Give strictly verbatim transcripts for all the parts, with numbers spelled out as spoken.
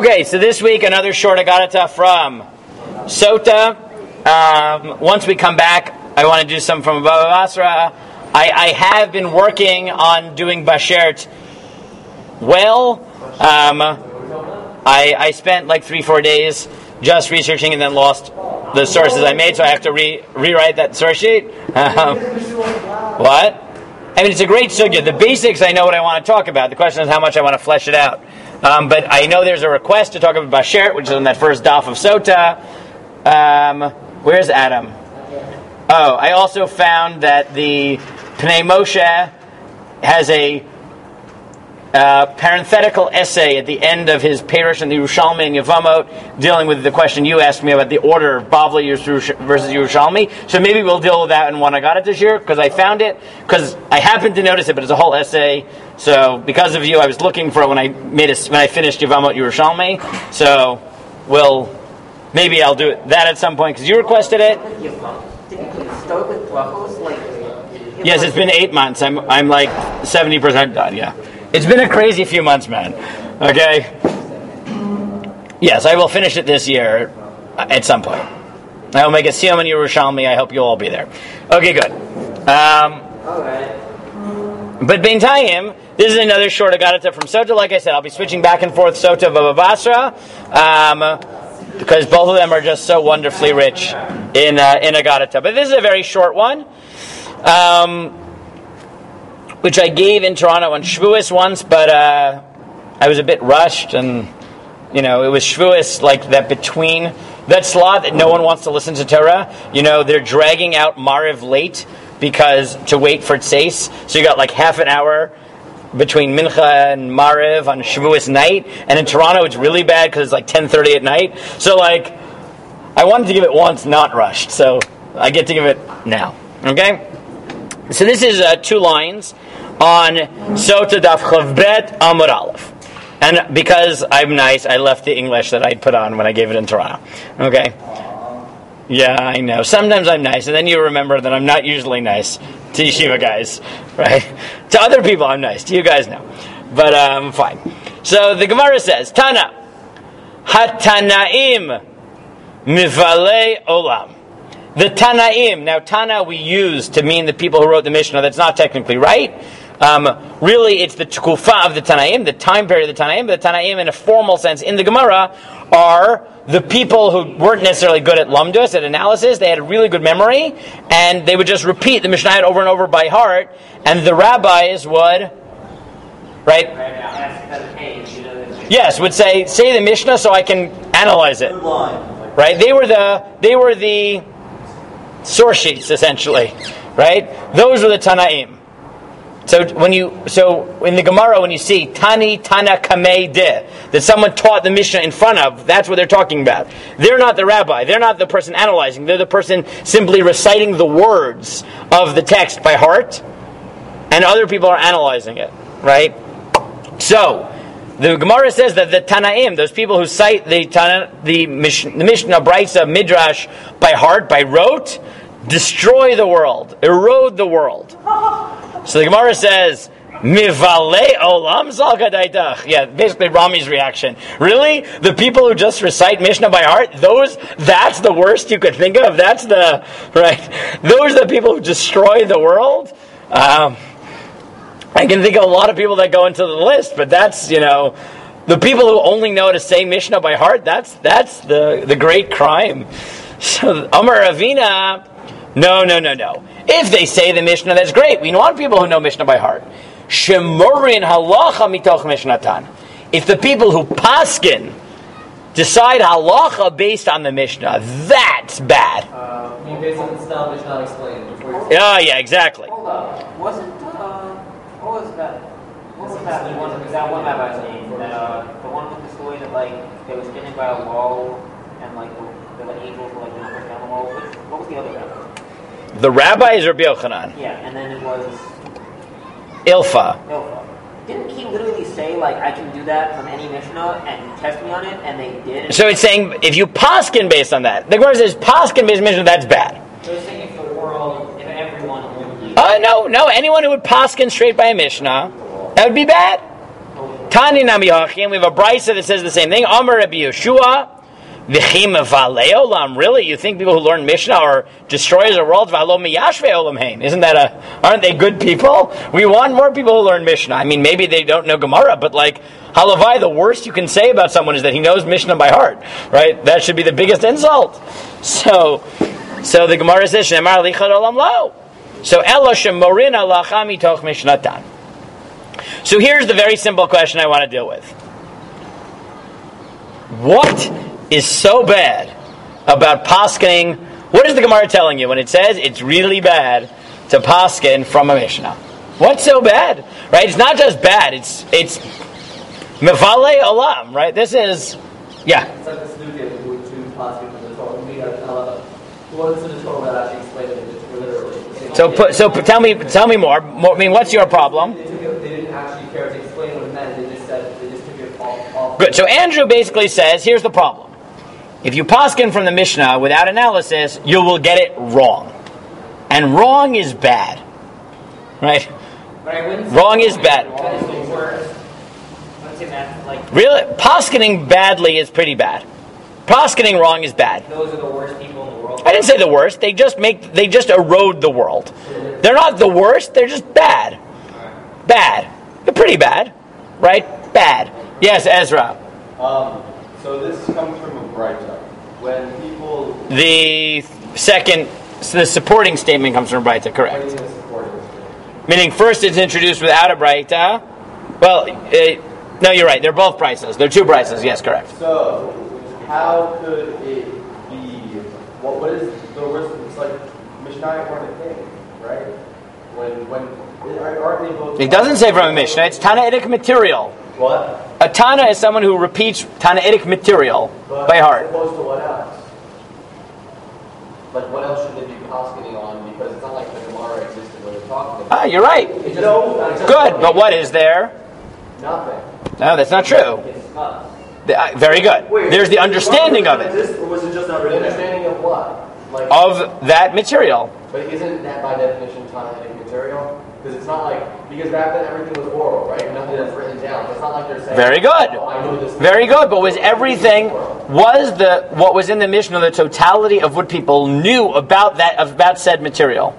Okay, so this week another short Agadata from Sota. Um, once we come back, I want to do some from Baba Basra. I, I have been working on doing Bashert well. Um, I, I spent like three, four days just researching and then lost the sources I made, so I have to re- rewrite that source sheet. Um, what? I mean, it's a great sugya. The basics, I know what I want to talk about. The question is how much I want to flesh it out. Um, but I know there's a request to talk about Bashert, which is on that first daf of Sota. Um, where's Adam? Oh, I also found that the Pnei Moshe has a uh, parenthetical essay at the end of his Perush and the Yerushalmi and Yevamot, dealing with the question you asked me about the order of Bavli versus Yerushalmi. So maybe we'll deal with that in one Agadata this year, because I found it, because I happened to notice it, but it's a whole essay. So because of you, I was looking for it when I made a, when I finished Yevamot Yerushalmi. So we'll maybe I'll do it, that at some point because you requested it. Yes, it's been eight months. I'm I'm like seventy percent done. Yeah, it's been a crazy few months, man. Okay. Yes, I will finish it this year at some point. I will make a Siyam in Yerushalmi. I hope you'll all be there. Okay, good. Um, all right. But Bintayim, this is another short Agadata from Sota. Like I said, I'll be switching back and forth Sota Baba Basra, um, because both of them are just so wonderfully rich in uh, in Agadata. But this is a very short one, um, which I gave in Toronto on Shavuos once, but uh, I was a bit rushed, and you know, it was Shavuos like that between that slot that no one wants to listen to Torah. You know, they're dragging out Mariv late because to wait for Tzeis. So you got like half an hour between Mincha and Mariv on Shavuos night, and in Toronto it's really bad because it's like ten thirty at night. So like, I wanted to give it once, not rushed, so I get to give it now. Okay? So this is uh, two lines on Sota Daf Chavbet Amud Aleph. And because I'm nice, I left the English that I'd put on when I gave it in Toronto. Okay? Yeah, I know. Sometimes I'm nice, and then you remember that I'm not usually nice to yeshiva guys, right? To other people I'm nice, to you guys no. But um, fine. So the Gemara says, Tana, Hatanaim Mivalei Olam. The Tanaim, now Tana we use to mean the people who wrote the Mishnah. That's not technically right. Um, really, it's the Tkufa of the Tanaim, the time period of the Tanaim, but the Tanaim in a formal sense in the Gemara are the people who weren't necessarily good at lumdus, at analysis. They had a really good memory, and they would just repeat the Mishnah over and over by heart, and the rabbis would, right? Yes, would say, say the Mishnah so I can analyze it. Right? They were the they were the source sheets, essentially. Right? Those were the Tanaim. So when you so in the Gemara when you see Tani Tana Kamei De, that someone taught the Mishnah in front of, that's what they're talking about. They're not the rabbi. They're not the person analyzing. They're the person simply reciting the words of the text by heart, and other people are analyzing it. Right? So the Gemara says that the Tanaim, those people who cite the Tana, the Mishnah, the Mishnah Brisa Midrash by heart, by rote, destroy the world, erode the world. So the Gemara says, Mivalei olam zal kadaitach. Yeah, basically Rami's reaction. Really? The people who just recite Mishnah by heart, those, that's the worst you could think of? That's the, right? Those are the people who destroy the world? Um, I can think of a lot of people that go into the list, but that's, you know, the people who only know to say Mishnah by heart, that's that's the, the great crime. So, Amar Ravina, no, no, no, no. If they say the Mishnah, that's great. We want people who know Mishnah by heart. Shemurin halacha mitoch mishnatan. If the people who paskin decide halacha based on the Mishnah, that's bad. Uh, you based on the style Mishnah explained before you. Yeah, yeah, exactly. Hold up. Wasn't uh, what was that? What was that one? Was that one rabbi's name? That uh, the one with the story that like they was standing by a wall and like the, the angels were like going to break down the wall. Which, what was the other rabbi? The rabbi is Rabbi Yochanan. Yeah, and then it was Ilfa. Ilfa. Didn't he literally say, like, I can do that from any Mishnah and test me on it, and they did? So it's saying, if you paskin based on that, the Gemara says, paskin based on Mishnah, that's bad. So it's saying if the world, if everyone only... Oh, uh, no, no, anyone who would paskin straight by a Mishnah, that would be bad. Tani Nami Hachim, we have a brisa that says the same thing. Amar Rabbi Yeshua, V'chim Valei Olam. Really, you think people who learn Mishnah are destroyers of worlds? V'alo miyashvei olam hein. Isn't that a? Aren't they good people? We want more people who learn Mishnah. I mean, maybe they don't know Gemara, but like halavai, the worst you can say about someone is that he knows Mishnah by heart, right? That should be the biggest insult. So, so the Gemara says, Shemar lichad olam lo. So elo shemorin alacha mitoch mishnatan. So here's the very simple question I want to deal with. What is so bad about paskening? What is the Gemara telling you when it says it's really bad to pasken from a Mishnah? What's so bad? Right? It's not just bad. It's it's mevale olam. Right? This is yeah. It's like this new deal with two pasken from the Torah. We got uh, what is in the Torah that actually explained it just literally. So put, so put, tell me tell me more. more. I mean, what's your problem? They, took it, they didn't actually care to explain what it meant. They just said they just took it off. off. Good. So Andrew basically says, here's the problem. If you paskin from the Mishnah without analysis, you will get it wrong. And wrong is bad. Right? But I wouldn't say Wrong is bad. That is the worst. I wouldn't say that, like, Really? Paskining badly is pretty bad. Paskining wrong is bad. those are the worst people in the world. I didn't say the worst. They just make they just erode the world. They're not the worst, they're just bad. Bad. They're pretty bad. Right? Bad. Yes, Ezra. Um, so this comes from a Braita. When people... The second, so the supporting statement comes from Braita, correct. What do you mean supporting this? Meaning first it's introduced without a Braita. Well, uh, no, you're right. They're both prices. They're two prices. Yes, correct. So, how could it be... What, what is the worst? It's like Mishnah or the king, right? When... when aren't they both... It doesn't say from a Mishnah. It's Tanaitic material. What? A Tana is someone who repeats Tanaitic material But by heart. As opposed to what else? Like, what else should they be poskening on? Because it's not like the Gemara existed when they're talking about. Ah, you're right. It's no, Good, but what is there? Nothing. No, that's not true. It's not. The- uh, Very good. There's the understanding of it. Or was it just not really understanding of what? Like, Of that material. but isn't that by definition Tanaitic material? Because it's not like, because back then everything was oral, right? Nothing was written down. So it's not like they're saying, Very good. oh, I know this. Very good. But was everything, was the what was in the Mishnah the totality of what people knew about that about said material?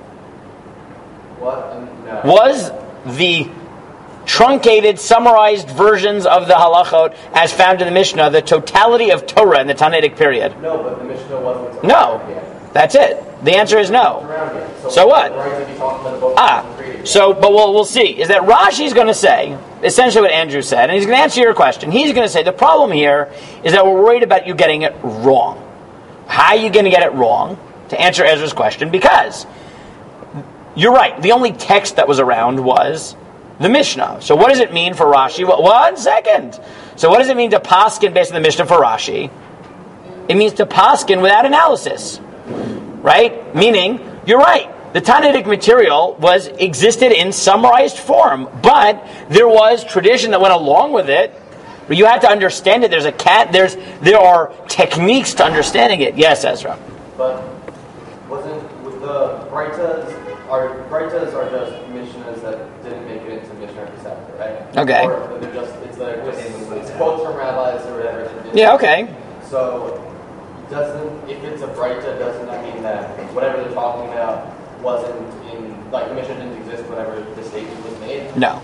What? Um, no. Was the truncated, summarized versions of the halachot as found in the Mishnah the totality of Torah in the Tanaitic period? No, but the Mishnah wasn't. No. around yet. That's it. The answer is no. Around yet. So, So what? Right to be talking about both Ah, so, but we'll, we'll see. Is that Rashi's going to say, essentially what Andrew said, and he's going to answer your question. He's going to say, the problem here is that we're worried about you getting it wrong. How are you going to get it wrong? To answer Ezra's question, because you're right, the only text that was around was the Mishnah. So what does it mean for Rashi? Well, one second. So what does it mean to paskin based on the Mishnah for Rashi? It means to paskin without analysis. Right? Meaning, you're right. The Tanaitic material was existed in summarized form, but there was tradition that went along with it. You had to understand it. There's a cat. There's there are techniques to understanding it. Yes, Ezra. But wasn't with the Braitas? Are Braitas are just Mishnahs that didn't make it into Mishnah Pesach, right? Okay. Or they're just it's like it's, it's quotes from rabbis or whatever. that didn't- Yeah. Okay. So doesn't if it's a Braita, doesn't that mean that whatever they're talking about wasn't in like the Mishnah didn't exist whenever the statement was made? No.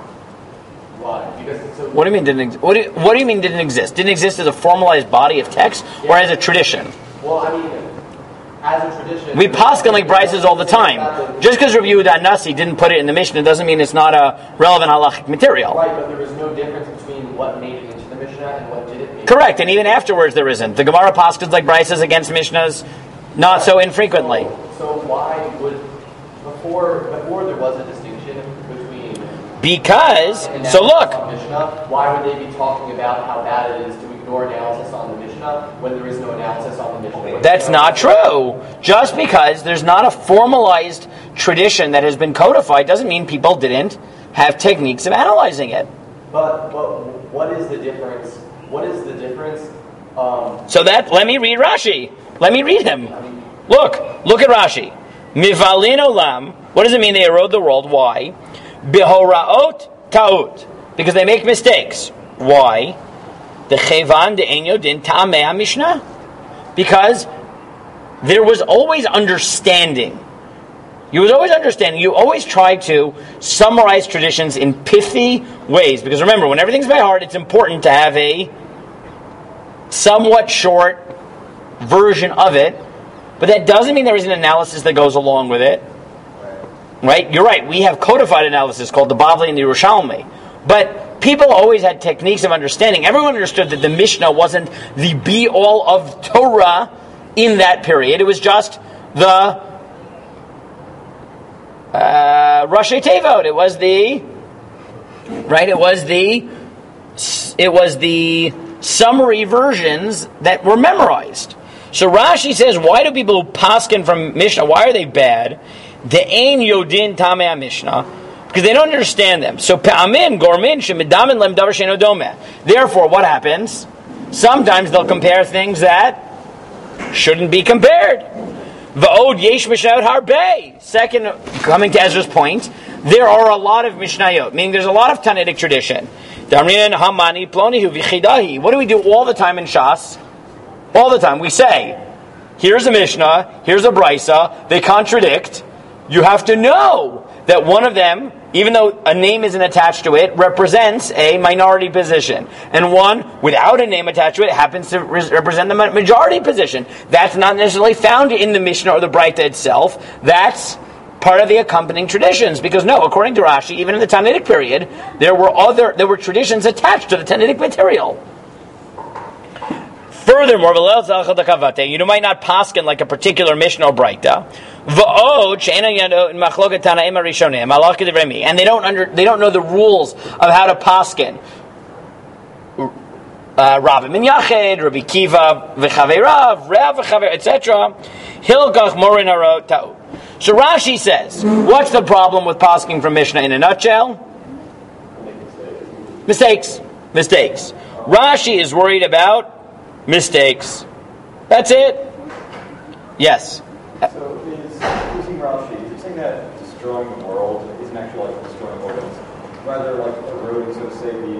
Why? Because it's a, What do you mean didn't? Ex- what do you, What do you mean didn't exist? Didn't exist as a formalized body of text or as a tradition? well, I mean, as a tradition, We paskin like brises all the time. Just because Rabbi Yehuda Nasi didn't put it in the Mishnah doesn't mean it's not a relevant halachic material. Right, but there was no difference between what made it into the Mishnah and what didn't make it. Correct, and even afterwards there isn't. The Gemara paskins like brises against Mishnahs, not so infrequently. So why would before before there was a distinction between Because, and so look, on Mishnah, why would they be talking about how bad it is to ignore analysis on the Mishnah when there is no analysis on the Mishnah? that's not true. Just because there's not a formalized tradition that has been codified doesn't mean people didn't have techniques of analyzing it. But but what is the difference? What is the difference? Um, So that, let me read Rashi. Let me read him. Look, look at Rashi. Mivalin olam. What does it mean they erode the world? Why? Behoraot ta'ut. because they make mistakes. Why? The chevan de enyo din ta'amei Mishnah. Because there was always understanding. You was always understanding. You always try to summarize traditions in pithy ways. Because remember, when everything's by heart, it's important to have a somewhat short version of it. But that doesn't mean there isn't analysis that goes along with it. Right? You're right. We have codified analysis called the Bavli and the Yerushalmi. But people always had techniques of understanding. Everyone understood that the Mishnah wasn't the be-all of Torah in that period. It was just the uh, Rashi Tevot. It was the right. It was the it was the summary versions that were memorized. So Rashi says, why do people who paskin from Mishnah, why are they bad? The ein yodin tamei Mishnah, because they don't understand them. So pe'amin gormin shemidamin lem davar she'eino domeh. Therefore, what happens? Sometimes they'll compare things that shouldn't be compared. Va'od yesh mishnayot harbei. Second, coming to Ezra's point, there are a lot of mishnayot, meaning there's a lot of Tannaitic tradition. Damrin hamani plonihu v'chidahi. What do we do all the time in Shas? All the time we say, here's a Mishnah, here's a Brisa, they contradict. You have to know that one of them, even though a name isn't attached to it, represents a minority position. And one, without a name attached to it, happens to re- represent the majority position. That's not necessarily found in the Mishnah or the Braita itself. That's part of the accompanying traditions. Because no, according to Rashi, even in the Tannaitic period, there were other there were traditions attached to the Tannaitic material. Furthermore, you might not paskin like a particular Mishnah or Braita. And they don't under, they don't know the rules of how to paskin. Rabbi Min Yached, Rabbi Kiva, v'chaveirav, Rav v'chaver, et cetera. Hilgach morin haro ta'u. So Rashi says, what's the problem with paskin from Mishnah in a nutshell? Mistakes. Mistakes. Rashi is worried about mistakes. That's it. Yes. So is using Rashi, is he saying that destroying the world isn't actually like destroying the world, it's rather like eroding, so to say, the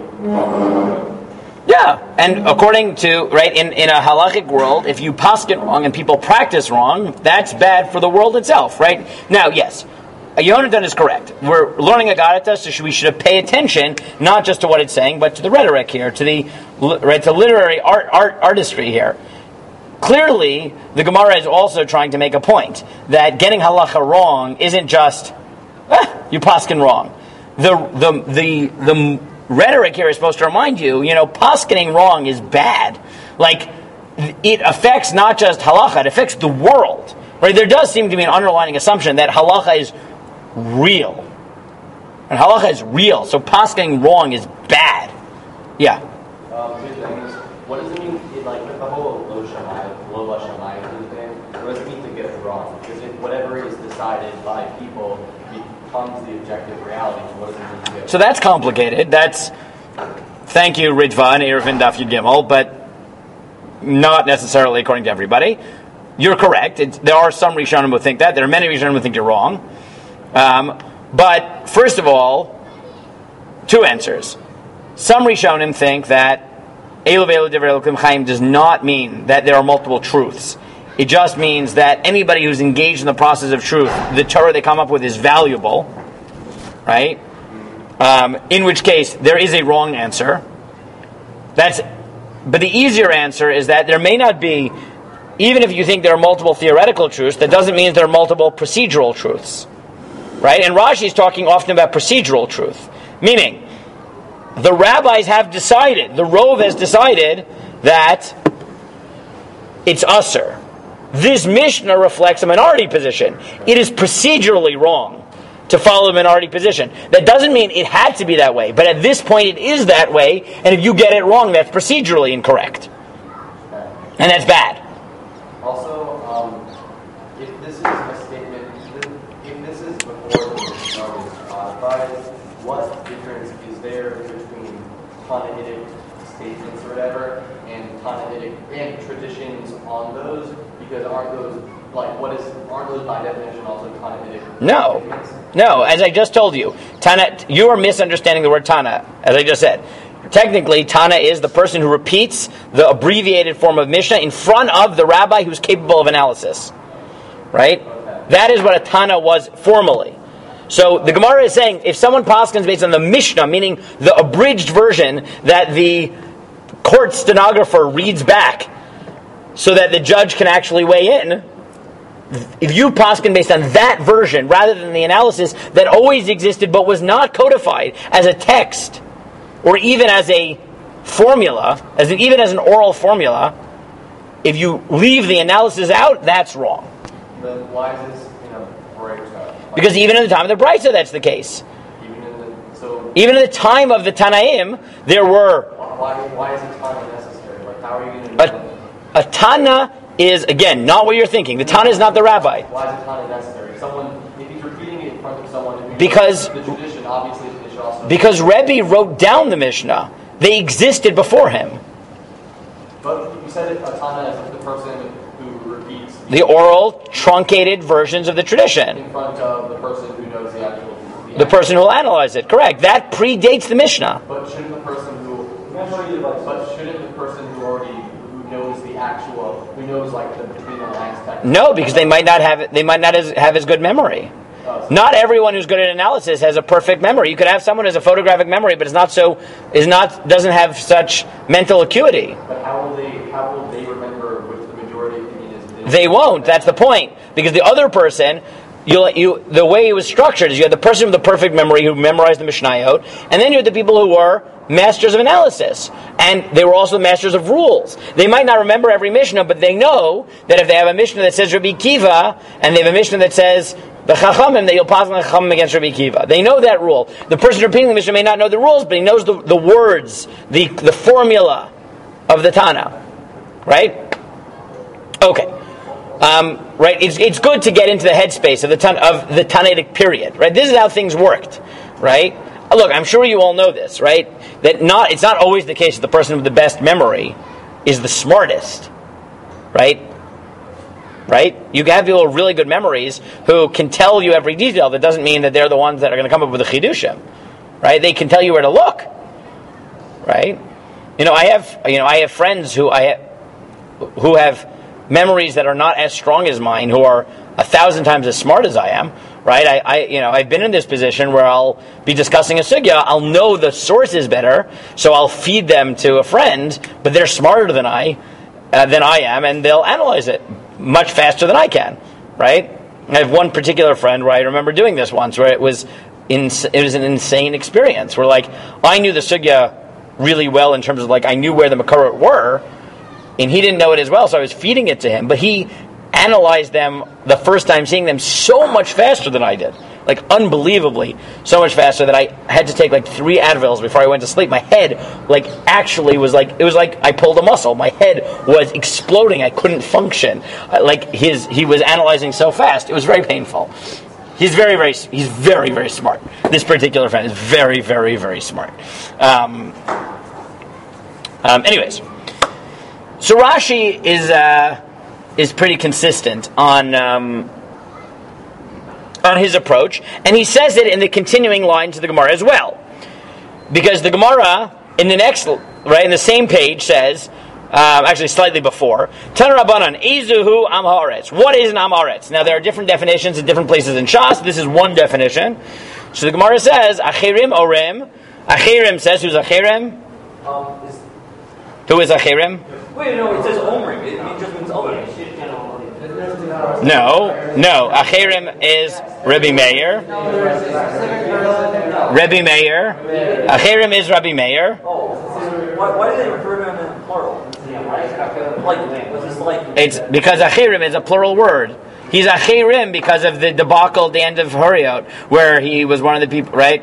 yeah, and according to, right, in, in a halachic world, if you paskin wrong and people practice wrong, that's bad for the world itself, right? Now, yes, Yonatan is correct. We're learning Agarata, so we should pay attention not just to what it's saying, but to the rhetoric here, to the right, to literary art, art artistry here. Clearly, the Gemara is also trying to make a point that getting halacha wrong isn't just ah, you paskin wrong. The the the the rhetoric here is supposed to remind you, you know, paskining wrong is bad. Like it affects not just halacha; it affects the world. Right? There does seem to be an underlying assumption that halacha is real. And halacha is real, so paskining wrong is bad. Yeah. Um, two things. What does it mean, it, like, with the whole lo shamayim, lo la shamayim thing, what does it mean to get it wrong? Because it, whatever is decided by people becomes the objective reality. What does it mean to get it So that's complicated. That's, thank you, Ritva and Eruvin Daf Yud Gimel, but not necessarily according to everybody. You're correct. It's, there are some Rishonim who think that. There are many Rishonim who think you're wrong. Um, but first of all, two answers. Some Rishonim think that Eilu V'Eilu Divrei Elokim Chaim does not mean that there are multiple truths. It just means that anybody who's engaged in the process of truth, the Torah they come up with is valuable, right? Um, in which case, there is a wrong answer. That's, but the easier answer is that there may not be, even if you think there are multiple theoretical truths, that doesn't mean there are multiple procedural truths. Right? And Rashi is talking often about procedural truth. Meaning, the rabbis have decided, the Rov has decided that it's usher. This Mishnah reflects a minority position. It is procedurally wrong to follow a minority position. That doesn't mean it had to be that way, but at this point it is that way, and if you get it wrong, that's procedurally incorrect. And that's bad. Also, um, if this is a statement, if this is before the Mishnah was codified, what difference is there between Tannaitic statements or whatever and Tannaitic and traditions on those? Because aren't those like, what is, aren't those by definition also Tanaitic? No. No, as I just told you, Tana, you are misunderstanding the word Tana, as I just said. Technically, Tana is the person who repeats the abbreviated form of Mishnah in front of the rabbi who's capable of analysis. Right? That is what a Tana was formally. So the Gemara is saying, if someone paskins based on the Mishnah, meaning the abridged version that the court stenographer reads back so that the judge can actually weigh in, if you paskin based on that version rather than the analysis that always existed but was not codified as a text or even as a formula, as an, even as an oral formula, if you leave the analysis out, that's wrong. Then why is this, you know, Brisa? Because even in the time of the Brisa, that's the case. Even in the, so even in the time of the Tanaim, there were... Why, why is a Tana necessary? Like, how are you going to know A, a Tana is, again, not what you're thinking. The Tana is not the rabbi. Why is a Tana necessary? Someone, if he's repeating it in front of someone who Because- knows the tradition, obviously they should also... Because Rebbe wrote down the Mishnah. They existed before him. But you said it, a Tana is the person who repeats The oral, truncated versions of the tradition. in front of the person who knows the actual... The person who will analyze it. Correct. That predates the Mishnah. But shouldn't the person who... But shouldn't the person who already... who knows the actual... who knows, like, the between the lines text... No, because they might not have they might not as, have as good memory. Not everyone who's good at analysis has a perfect memory. You could have someone who has a photographic memory, but is not so is not doesn't have such mental acuity. But how will they... how will they remember which the majority opinion is... They won't. That's the point. Because the other person, you you the way it was structured is you had the person with the perfect memory who memorized the Mishnayot, and then you had the people who were masters of analysis, and they were also masters of rules. They might not remember every Mishnah, but they know that if they have a Mishnah that says Rabbi Kiva, and they have a Mishnah that says the Chachamim, that you'll pass on the Chachamim against Rabbi Kiva. They know that rule. The person repeating the Mishnah may not know the rules, but he knows the, the words, the the formula of the Tana. Right? Okay. Um, right? It's it's good to get into the headspace of the tan, of the Tanaitic period. Right? This is how things worked. Right? Look, I'm sure you all know this, right? That not it's not always the case that the person with the best memory is the smartest, right? Right? You can have people with really good memories who can tell you every detail. That doesn't mean that they're the ones that are going to come up with the chidushim, right? They can tell you where to look, right? You know, I have you know I have friends who I have, who have memories that are not as strong as mine, who are a thousand times as smart as I am. Right, I, I, you know, I've been in this position where I'll be discussing a sugya. I'll know the sources better, so I'll feed them to a friend. But they're smarter than I, uh, than I am, and they'll analyze it much faster than I can. Right? I have one particular friend where I remember doing this once, where it was, in, it was an insane experience. Where like I knew the sugya really well in terms of like I knew where the makarot were, and he didn't know it as well, so I was feeding it to him. But he analyzed them the first time seeing them so much faster than I did. Like, unbelievably so much faster that I had to take like three Advils before I went to sleep. My head, like, actually was like, it was like I pulled a muscle. My head was exploding. I couldn't function. Uh, like, his, he was analyzing so fast. It was very painful. He's very, very, he's very, very smart. This particular friend is very, very, very smart. Um, um, anyways. So Rashi is, uh, is pretty consistent on um, on his approach, and he says it in the continuing line to the Gemara as well, because the Gemara in the next right in the same page says, um, actually slightly before, Tana Rabbanan Ezuhu Am Haaretz. What is an Am Haaretz? Now there are different definitions in different places in Shas. This is one definition. So the Gemara says Achirim Orem. Achirim says who's Achirim? Um, is, Who is Achirim? wait, no, it says Omrim. It, it just means Omrim. No, no. Achirim is Rabbi Meir. Rabbi Meir. Achirim is Rabbi Meir. Oh, why, why do they refer to him in plural? Like, was this like... It's because Achirim is a plural word. He's Achirim because of the debacle at the end of Horiot, where he was one of the people, right?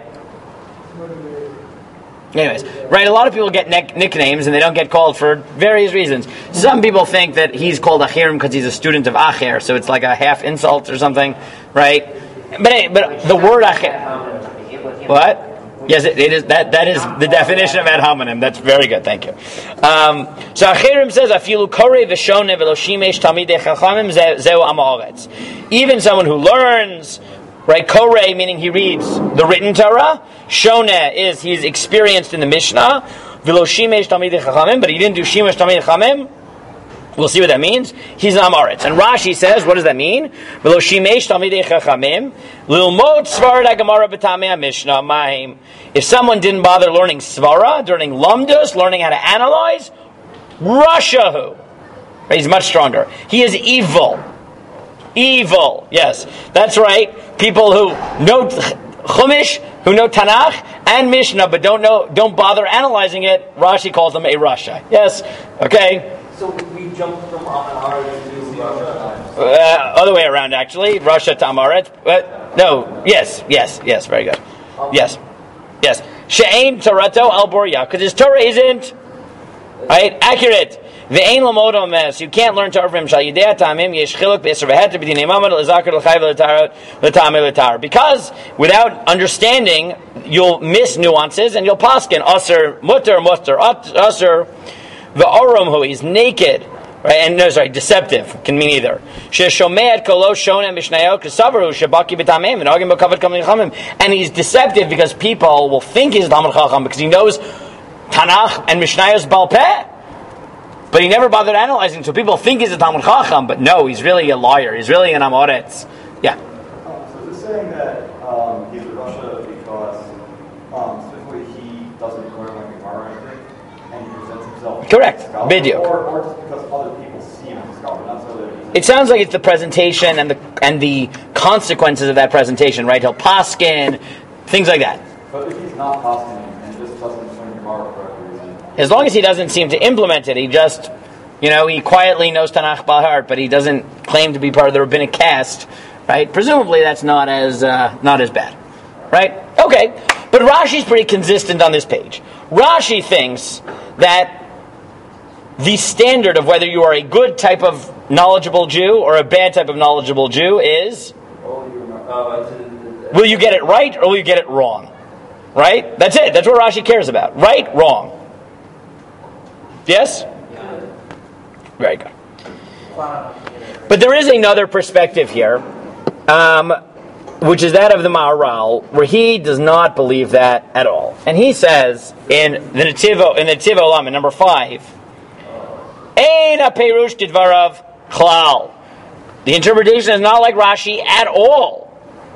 Anyways, right, a lot of people get nick- nicknames and they don't get called for various reasons. Some people think that he's called Achirim because he's a student of Acher, so it's like a half insult or something, right? But but the word Acher... What? Yes, it, it is. That that is the definition of ad hominem. That's very good. Thank you. Um, so Achirim says, "Afilu korei v'shoneh v'loshimesh talmidei chachamim zeu am haaretz." Even someone who learns, right? Korei meaning he reads the written Torah. Shoneh is he's experienced in the Mishnah. V'loshimesh talmidei chachamim, but he didn't do shimesh talmidei chachamim. We'll see what that means. He's an Amaretz. And Rashi says, what does that mean? V'lo shimesh talmidei chachamim lilmod svarad haGemara b'tamei haMishnah ma'im. If someone didn't bother learning svara, learning lumdus, learning how to analyze, rashahu. He's much stronger. He is evil. Evil. Yes, that's right. People who know Chumash, who know Tanakh and Mishnah, but don't know, don't bother analyzing it. Rashi calls them a rasha. Yes. Okay. So we jumped from Amaretz to Russia. Uh, other way around, actually. Russia to Amaretz. But no, yes, yes, yes. Very good. Yes, yes. She'ein Torato al Borya, because his Torah isn't right accurate. Ve'ein lamod omes. You can't learn Torah from him. Shal yidei tamim yesh chiluk be'eser v'heter b'dinei mamad l'zakar l'chayv l'tamei l'tar. Because without understanding, you'll miss nuances and you'll paskin aser mutter mutter aser. The oram who is naked, right? And no, sorry, deceptive can mean either. And he's deceptive because people will think he's Talmud Chacham because he knows Tanakh and Mishnayos Baal Peh, but he never bothered analyzing. So people think he's a Talmud Chacham, but no, he's really a liar. He's really an Amoretz. Yeah. Um, so is it saying that um, he's in Russia because um, specifically he doesn't learn like a Gemara or anything? Correct. Video. Or, or just because other people see him as a scholar, not so that it sounds like it's the presentation and the and the consequences of that presentation, right? He'll paskin, things like that. But if he's not paskin and just doesn't learn Gemara for whatever reason, as long as he doesn't seem to implement it, he just, you know, he quietly knows Tanakh by heart, but he doesn't claim to be part of the rabbinic caste, right? Presumably, that's not as uh, not as bad, right? Okay, but Rashi's pretty consistent on this page. Rashi thinks that the standard of whether you are a good type of knowledgeable Jew or a bad type of knowledgeable Jew is, will you get it right or will you get it wrong? Right? That's it. That's what Rashi cares about. Right, wrong. Yes? Very good. But there is another perspective here, um, which is that of the Maharal, where he does not believe that at all. And he says in the Netivo, in the Netivo Olam, number five, Ein ha-perush didvarav chlal. The interpretation is not like Rashi at all.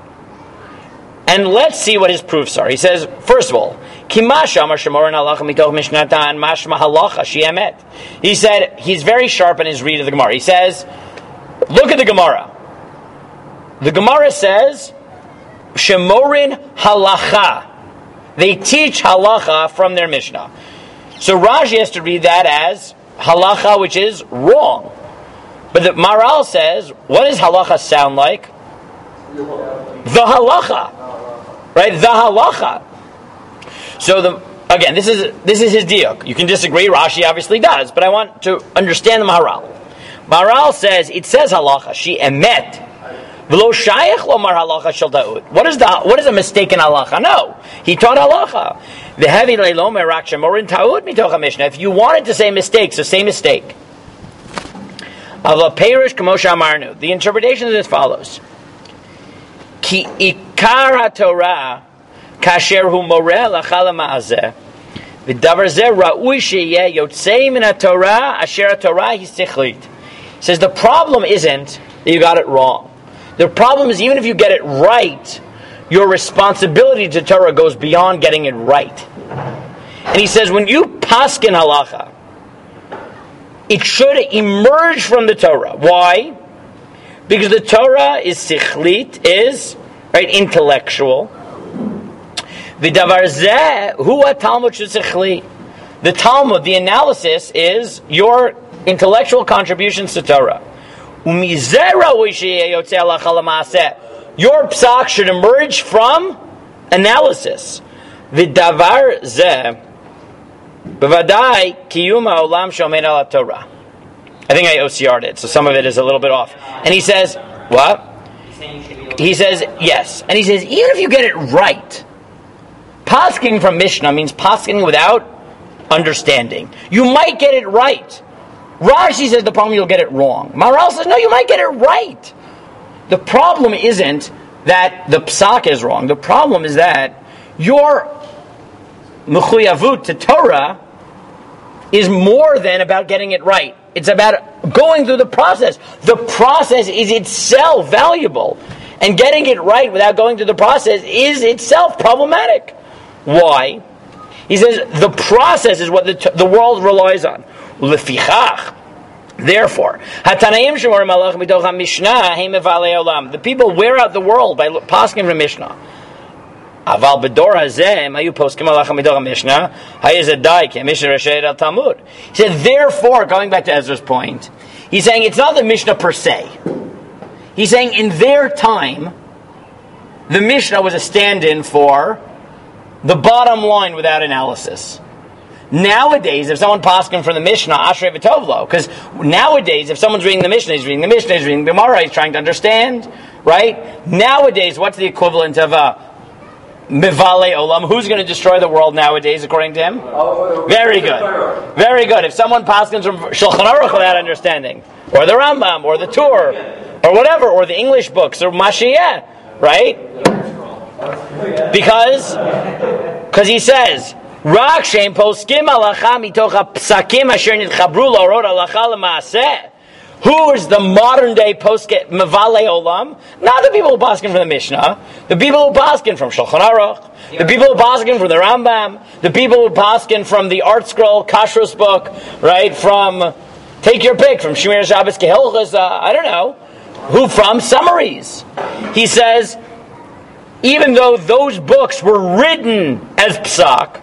And let's see what his proofs are. He says, first of all, Kimasha amar shemorin halacha mitoch mishnatan mashma halacha she emet. He said, he's very sharp in his read of the Gemara. He says, look at the Gemara. The Gemara says, shemorin halacha. They teach halacha from their Mishnah. So Rashi has to read that as halacha, which is wrong. But the Maharal says, what does halacha sound like? The halacha. Right? The halacha. So the again, this is this is his diuk. You can disagree, Rashi obviously does, but I want to understand the Maharal. Maharal says, it says halacha, she emet. V'lo shayach lomar halacha shel ta'ud. What is the what is a mistaken halacha? No, he taught halacha. The heavy leilomer rak shemorin ta'ud mitoch haMishnah. If you wanted to say mistake, so say mistake. Ava perish k'mosha amarnu. The interpretation is as follows: Ki ikar haTorah kasher hu moreh lachal ma'azeh v'davar zeh ra'ui sheyeh yotzei min haTorah asher haTorah histichlit. Says the problem isn't that you got it wrong. The problem is, even if you get it right, your responsibility to Torah goes beyond getting it right. And he says, when you paskin halacha, it should emerge from the Torah. Why? Because the Torah is sichlit, is right intellectual. V'davar zeh hu ha-Talmud shesichli. The Talmud, the analysis, is your intellectual contributions to Torah. Your psak should emerge from analysis. V'davar zeh b'vadai kiyum ha'olam shomed al Torah. I think I O C R'd it, so some of it is a little bit off. And he says, what? He says, yes. And he says, even if you get it right, Pasking from Mishnah means pasking without understanding. You might get it right. Rashi says the problem you'll get it wrong. Maharal says no, you might get it right. The problem isn't that the psak is wrong. The problem is that your mechuyavut to Torah is more than about getting it right. It's about going through the process. The process is itself valuable. And getting it right without going through the process is itself problematic. Why? He says the process is what the, the world relies on. Lefichach. Therefore, the people wear out the world by posking from Mishnah. Aval bedor hazeh, mayu poskim halacha midor Mishnah, hayezadai ke Mishnah Rashay al Talmud. He said, therefore, going back to Ezra's point, he's saying it's not the Mishnah per se. He's saying in their time, the Mishnah was a stand-in for the bottom line without analysis. Nowadays, if someone poskim from the Mishnah, Ashrei v'tovlo, because nowadays, if someone's reading the Mishnah, he's reading the Mishnah, he's reading the Gemara, he's trying to understand, right? Nowadays, what's the equivalent of a Mivale Olam? Who's going to destroy the world nowadays, according to him? Very good. Very good. If someone paskins from Shulchan Aruch without understanding, or the Rambam, or the Tur, or whatever, or the English books, or Mashiach, right? Because, because he says, Rak shem poskim halacha mitoch hapsakim asher nitchabru lorot halacha lemaaseh. Who is the modern day posket mevale olam? Not the people who paskin from the Mishnah, the people who paskin from Shulchan Aruch, the people who paskin from the Rambam, the people who paskin from the Art Scroll Kashrus book, right? From take your pick from Shemir Shabbos Kehilchos. Uh, I don't know who from summaries. He says, even though those books were written as psak.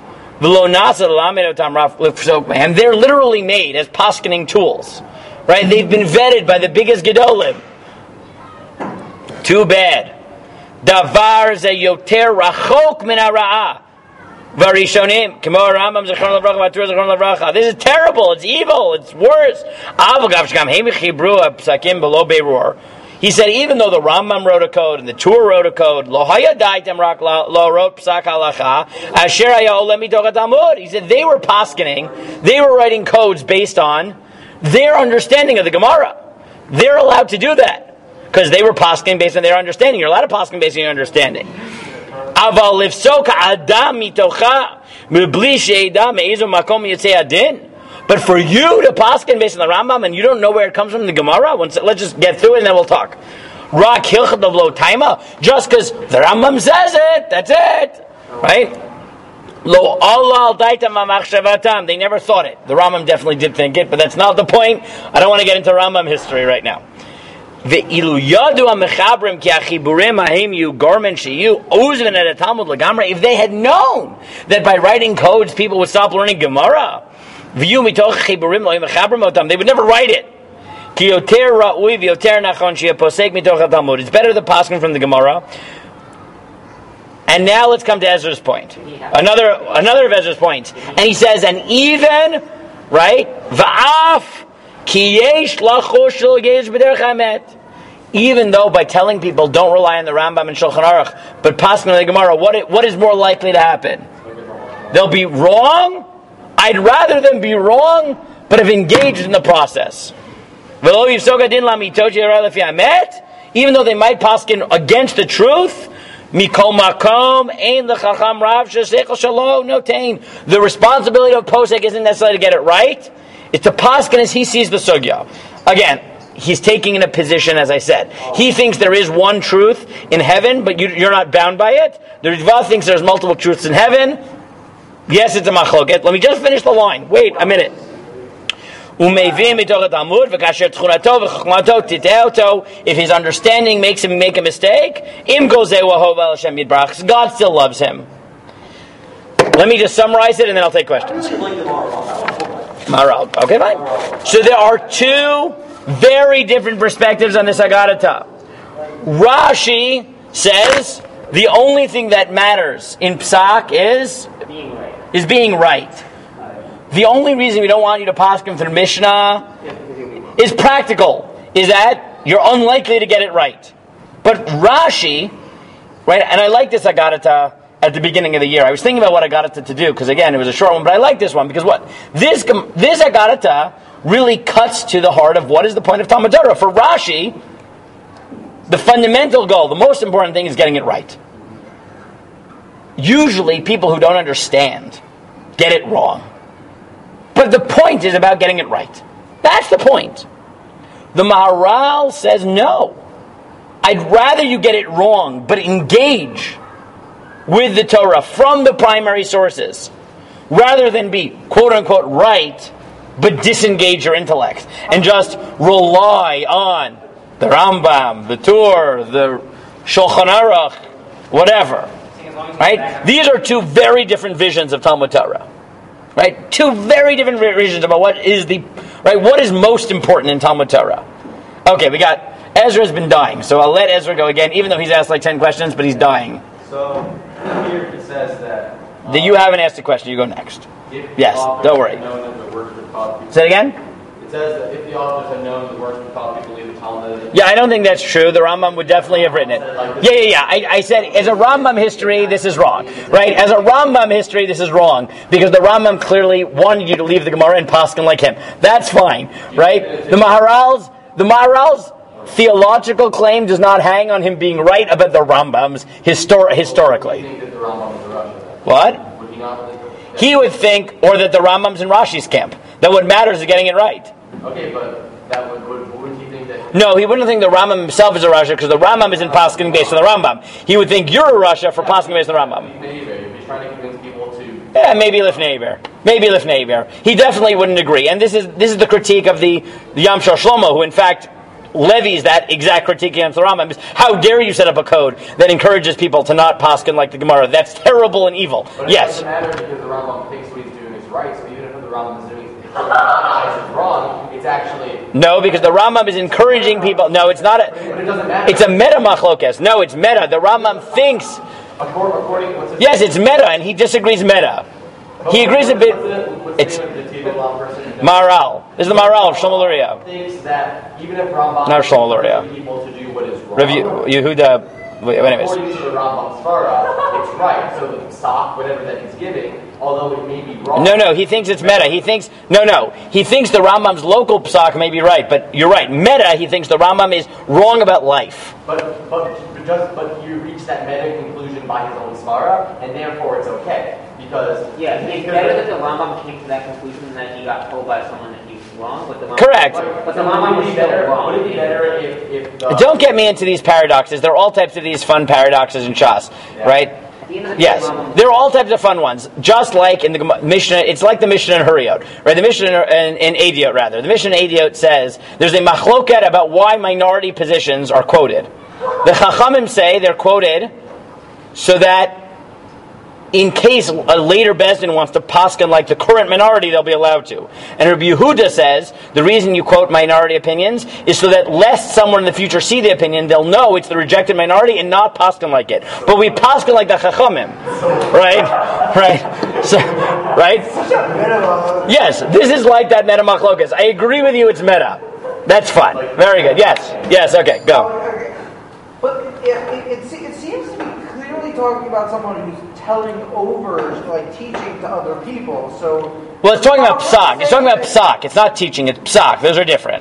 And they're literally made as paskening tools, right? They've been vetted by the biggest gedolim. Too bad. Davar ze yoter rachok min hara'ah varishonim k'mo Rambam zechron levracha v'Tur zechron levracha. This is terrible. It's evil. It's worse. Avagav shkam heim chibru psakim below beirur. He said, even though the Rambam wrote a code and the Tur wrote a code, lo haya daitem rak lo wrote psak halacha asher haya olem mitoch haTalmud. He said they were paskening, they were writing codes based on their understanding of the Gemara. They're allowed to do that because they were paskening based on their understanding. You're allowed to pasken based on your understanding. Aval lifsoka adam mitocha mibli she'edam me'izu makom yitzei adin. But for you to paskin based on the Rambam and you don't know where it comes from in the Gemara, once, let's just get through it and then we'll talk. Rak hilchad of lo taima, just because the Rambam says it, that's it, right? Lo Allah daita mamachshavatam. They never thought it. The Rambam definitely did think it, but that's not the point. I don't want to get into Rambam history right now. Ve'ilu yadu amechabrim ki achiburim ahim yu gormen sheyu ozven at a Talmud legamra. If they had known that by writing codes people would stop learning Gemara, they would never write it. It's better the paskin from the Gemara. And now let's come to Ezra's point. Another another of Ezra's points. And he says, and even, right, even though by telling people don't rely on the Rambam and Shulchan Aruch, but paskin on the Gemara, what what is more likely to happen? They'll be wrong. I'd rather them be wrong, but have engaged in the process. Even though they might paskin against the truth, the responsibility of posek isn't necessarily to get it right. It's to paskin as he sees the sugya. Again, he's taking in a position, as I said. He thinks there is one truth in heaven, but you, you're not bound by it. The Ritva thinks there's multiple truths in heaven. Yes, it's a machloket. Let me just finish the line. Wait a minute. If his understanding makes him make a mistake, God still loves him. Let me just summarize it and then I'll take questions. Maral. Okay, fine. So there are two very different perspectives on this Agadata. Rashi says the only thing that matters in Psak is being right. is being right. The only reason we don't want you to paskin through Mishnah is practical, is that you're unlikely to get it right. But Rashi, right, and I like this Agadata, at the beginning of the year. I was thinking about what Agarata to do, because again, it was a short one, but I like this one, because what? This, this Agarata really cuts to the heart of what is the point of Talmud Torah. For Rashi, the fundamental goal, the most important thing is getting it right. Usually, people who don't understand get it wrong. But the point is about getting it right. That's the point. The Maharal says no. I'd rather you get it wrong, but engage with the Torah from the primary sources, rather than be quote-unquote right, but disengage your intellect and just rely on the Rambam, the Tur, the Shulchan Aruch, whatever. Right? These are two very different visions of Talmud Torah. Right? Two very different visions about what is the right. What is most important in Talmud Torah? Okay, we got Ezra's been dying, so I'll let Ezra go again, even though he's asked like ten questions, but he's dying. So here it says that. Um, that you haven't asked a question. You go next. Yes, don't worry. Say it again. It says that if the authors had known the works would cause people to leave the Talmud. Yeah, I don't think that's true. The Rambam would definitely have written it. Yeah, yeah, yeah. I, I said, as a Rambam history, this is wrong. Right? As a Rambam history, this is wrong. Because the Rambam clearly wanted you to leave the Gemara and Paskin like him. That's fine. Right? The Maharal's, the Maharal's theological claim does not hang on him being right about the Rambams histor- historically. Would you think that the Rambam is a Russia? What? Would he not think that? He would think, or that the Rambam's in Rashi's camp. That what matters is getting it right. Okay, but that would, would, would he think that... No, he wouldn't think the Rambam himself is a Rasha, because the Rambam is in Paskin based on the Rambam. He would think you're a Rasha for Paskin based on the Rambam. Maybe he's trying to convince people to... Yeah, maybe Lifnei Eber. Maybe Lifnei Eber. He definitely wouldn't agree. And this is this is the critique of the, the Yam Shel Shlomo, who in fact levies that exact critique against the Rambam. How dare you set up a code that encourages people to not paskin like the Gemara? That's terrible and evil. But it yes. doesn't matter because the Rambam thinks what he's doing is right. So even if the Rambam is doing it, is wrong, it's actually... No, because the Rambam is encouraging people. No, it's not a... But it doesn't matter. It's a meta machlokes. No, it's meta. The Rambam thinks... According, according, what's his Yes, it's meta, and he disagrees meta. He agrees a bit... It's It's Maharal. This is the Maharal of Shlomo Luria. Thinks that even if Rambam Not Shlomo Luria. people to do what is wrong, Review Yehuda. Wait, anyways. according to the Rambam Svara, it's right. So the stock, whatever that he's giving, although it may be wrong. No, no, he thinks it's meta. He thinks no, no. He thinks the Rambam's local psak may be right, but you're right. Meta, he thinks the Rambam is wrong about life. But but just but you reach that meta conclusion by his own Svara, and therefore it's okay because Yeah, it's better that the Rambam came to that conclusion than that he got told by someone that he's wrong. But the Rambam, Correct. But, but the Rambam was would it be still better? wrong. Would it be better if if the, Don't get me into these paradoxes. There are all types of these fun paradoxes in Shas, Yeah. right? At the end of the day, Yes, the Rambam- there are all types of fun ones. Just like in the Gem- Mishnah, it's like the Mishnah in Huriyot, right? The Mishnah in, in Ediot, rather. The Mishnah in Ediot says there's a machloket about why minority positions are quoted. The Chachamim say they're quoted so that in case a later Bezdin wants to paskin like the current minority, they'll be allowed to. And Rabbi Yehuda says the reason you quote minority opinions is so that lest someone in the future see the opinion, they'll know it's the rejected minority and not paskin like it. But we paskin like the Chachamim, right? Right? So, right? Yes, this is like that meta machlokas. I agree with you. It's meta. That's fun. Very good. Yes. Yes. Okay. Go. Okay. But it, it, it, se- it seems to be clearly talking about someone who's telling over, like teaching to other people. So, Well, it's talking about psak. It's talking about psak. It's not teaching. It's psak. Those are different.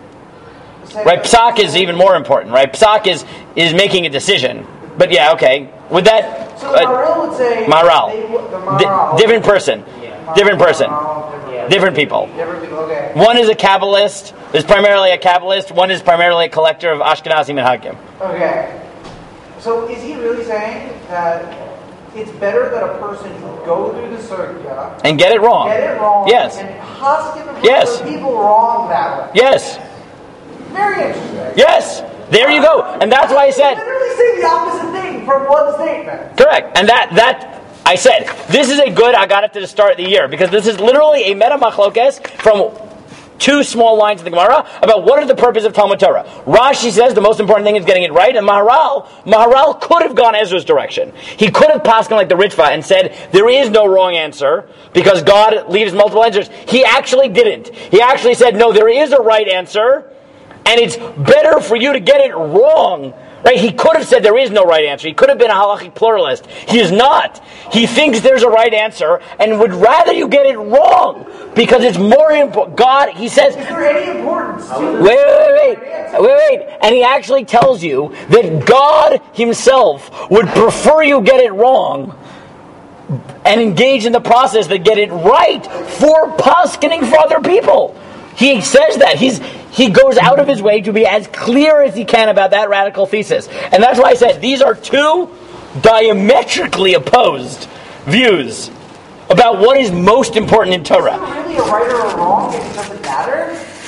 Right? Psak is even more important. Right? Psak is is making a decision. But yeah. Okay. Would that? So uh, Maharal would say Maharal. they would- the Di- Maharal- different person. Maharal- Different person. Maharal, Different people. Different people. Okay. One is a Kabbalist. Is primarily a Kabbalist. One is primarily a collector of Ashkenazi minhagim. Okay. So is he really saying that it's better that a person go through the circuit, And get it wrong. get it wrong, Yes. and huskin Yes. people wrong that way? Yes. Very interesting. Yes. There you go. And that's why I said. Literally say the opposite thing from one statement. Correct. And that, that I said, this is a good, I got it to the start of the year, because this is literally a meta machlokes from two small lines of the Gemara about what is the purpose of Talmud Torah. Rashi says the most important thing is getting it right, and Maharal, Maharal could have gone Ezra's direction. He could have passed like the Ritva and said, there is no wrong answer, because God leaves multiple answers. He actually didn't. He actually said, no, there is a right answer, and it's better for you to get it wrong Right? He could have said there is no right answer. He could have been a halachic pluralist. He is not. He thinks there's a right answer and would rather you get it wrong because it's more important. God, he says... Is there any importance to Wait, wait, wait, wait, wait. And he actually tells you that God himself would prefer you get it wrong and engage in the process that get it right for poskening for other people. He says that. He's he goes out of his way to be as clear as he can about that radical thesis. And that's why I said these are two diametrically opposed views about what is most important in Torah. Is there really a right or a wrong and it doesn't matter?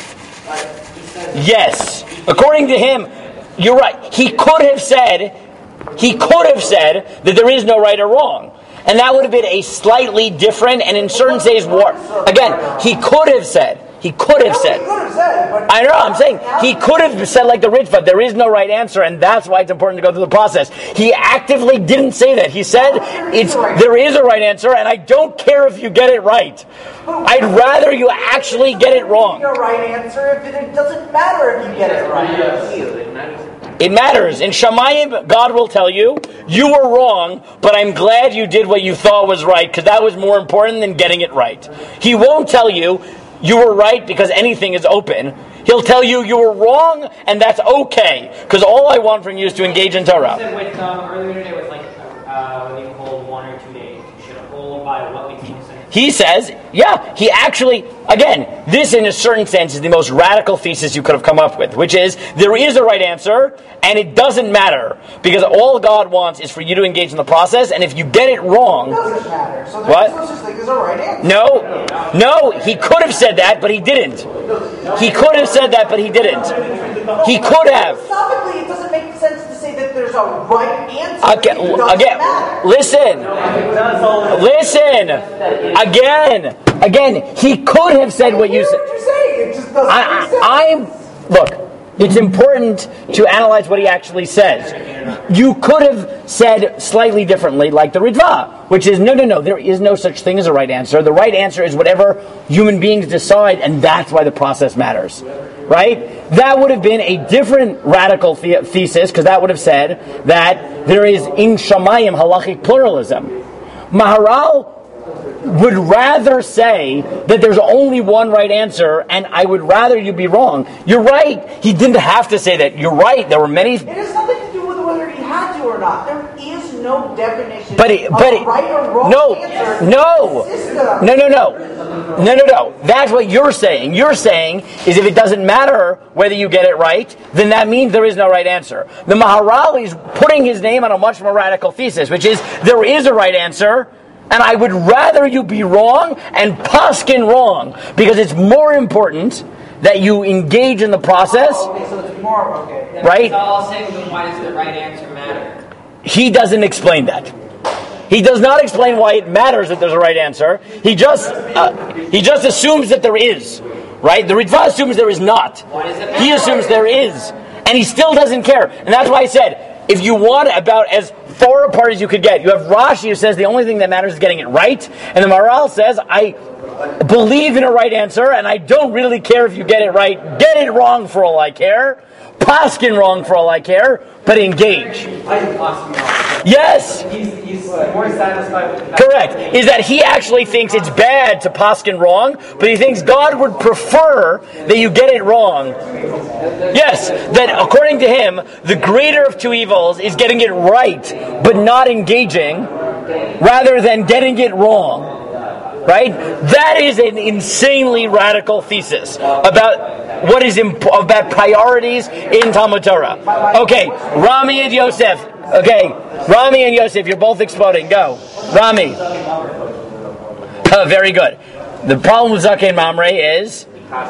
Yes. According to him, you're right. He could have said, he could have said that there is no right or wrong. And that would have been a slightly different and in certain ways war. Again, he could have said, he could have said. I know, I'm saying, he could have said like the Ritva, there is no right answer and that's why it's important to go through the process. He actively didn't say that. He said, it's there is a right answer and I don't care if you get it right. I'd rather you actually get it wrong. There's no right answer if it doesn't matter if you get it right. It matters. In Shamayim, God will tell you, you were wrong, but I'm glad you did what you thought was right, because that was more important than getting it right. He won't tell you, you were right because anything is open. He'll tell you, you were wrong, and that's okay, because all I want from you is to engage in Torah. You said with, um, earlier today with like, uh, whether you hold one or two days, you should hold by what makes more sense. He says, yeah, he actually, again, this in a certain sense is the most radical thesis you could have come up with, which is, there is a right answer, and it doesn't matter, because all God wants is for you to engage in the process, and if you get it wrong... It doesn't matter. So there's What? no such thing as a right answer. No, no, he could have said that, but he didn't. He could have said that, but he didn't. He could have. Philosophically, it doesn't make sense to say that there's a right answer. Again, It doesn't again, matter. listen, listen, again, again, he could have said what you I hear said. what you're saying. It just doesn't I, make sense. I, I'm, look, it's important to analyze what he actually says. You could have said slightly differently, like the Ritva, which is, no, no, no, there is no such thing as a right answer. The right answer is whatever human beings decide, and that's why the process matters. Right? That would have been a different radical the- thesis, because that would have said that there is in Shamayim halachic pluralism. Maharal would rather say that there's only one right answer, and I would rather you be wrong. You're right. He didn't have to say that. You're right. There were many... It has nothing to do with whether he had to or not. There is no definition But it, of but it, right or wrong no, answer. no, in the system. no, no, no, no, no, no. That's what you're saying. You're saying is if it doesn't matter whether you get it right, then that means there is no right answer. The Maharal is putting his name on a much more radical thesis, which is there is a right answer, and I would rather you be wrong and poskin wrong, because it's more important that you engage in the process. Oh, okay, so it's more, okay. Right? So all saying, then why does the right answer matter? He doesn't explain that. He does not explain why it matters that there's a right answer. He just uh, he just assumes that there is. Right? The Ritva assumes there is not. He assumes there is. And he still doesn't care. And that's why I said, if you want about as far apart as you could get, you have Rashi who says the only thing that matters is getting it right. And the Maharal says, I believe in a right answer, and I don't really care if you get it right. Get it wrong for all I care. Paskin wrong for all I care, but engage. Yes. He's, he's more satisfied with the fact Correct. Is that he actually thinks it's bad to paskin wrong, but he thinks God would prefer that you get it wrong. Yes, that according to him, the greater of two evils is getting it right, but not engaging, rather than getting it wrong. Right? That is an insanely radical thesis about what is imp- about priorities in Talmud Torah. Okay, Rami and Yosef. Okay, Rami and Yosef, you're both exploding. Go, Rami. Oh, very good. The problem with Zaken Mamre is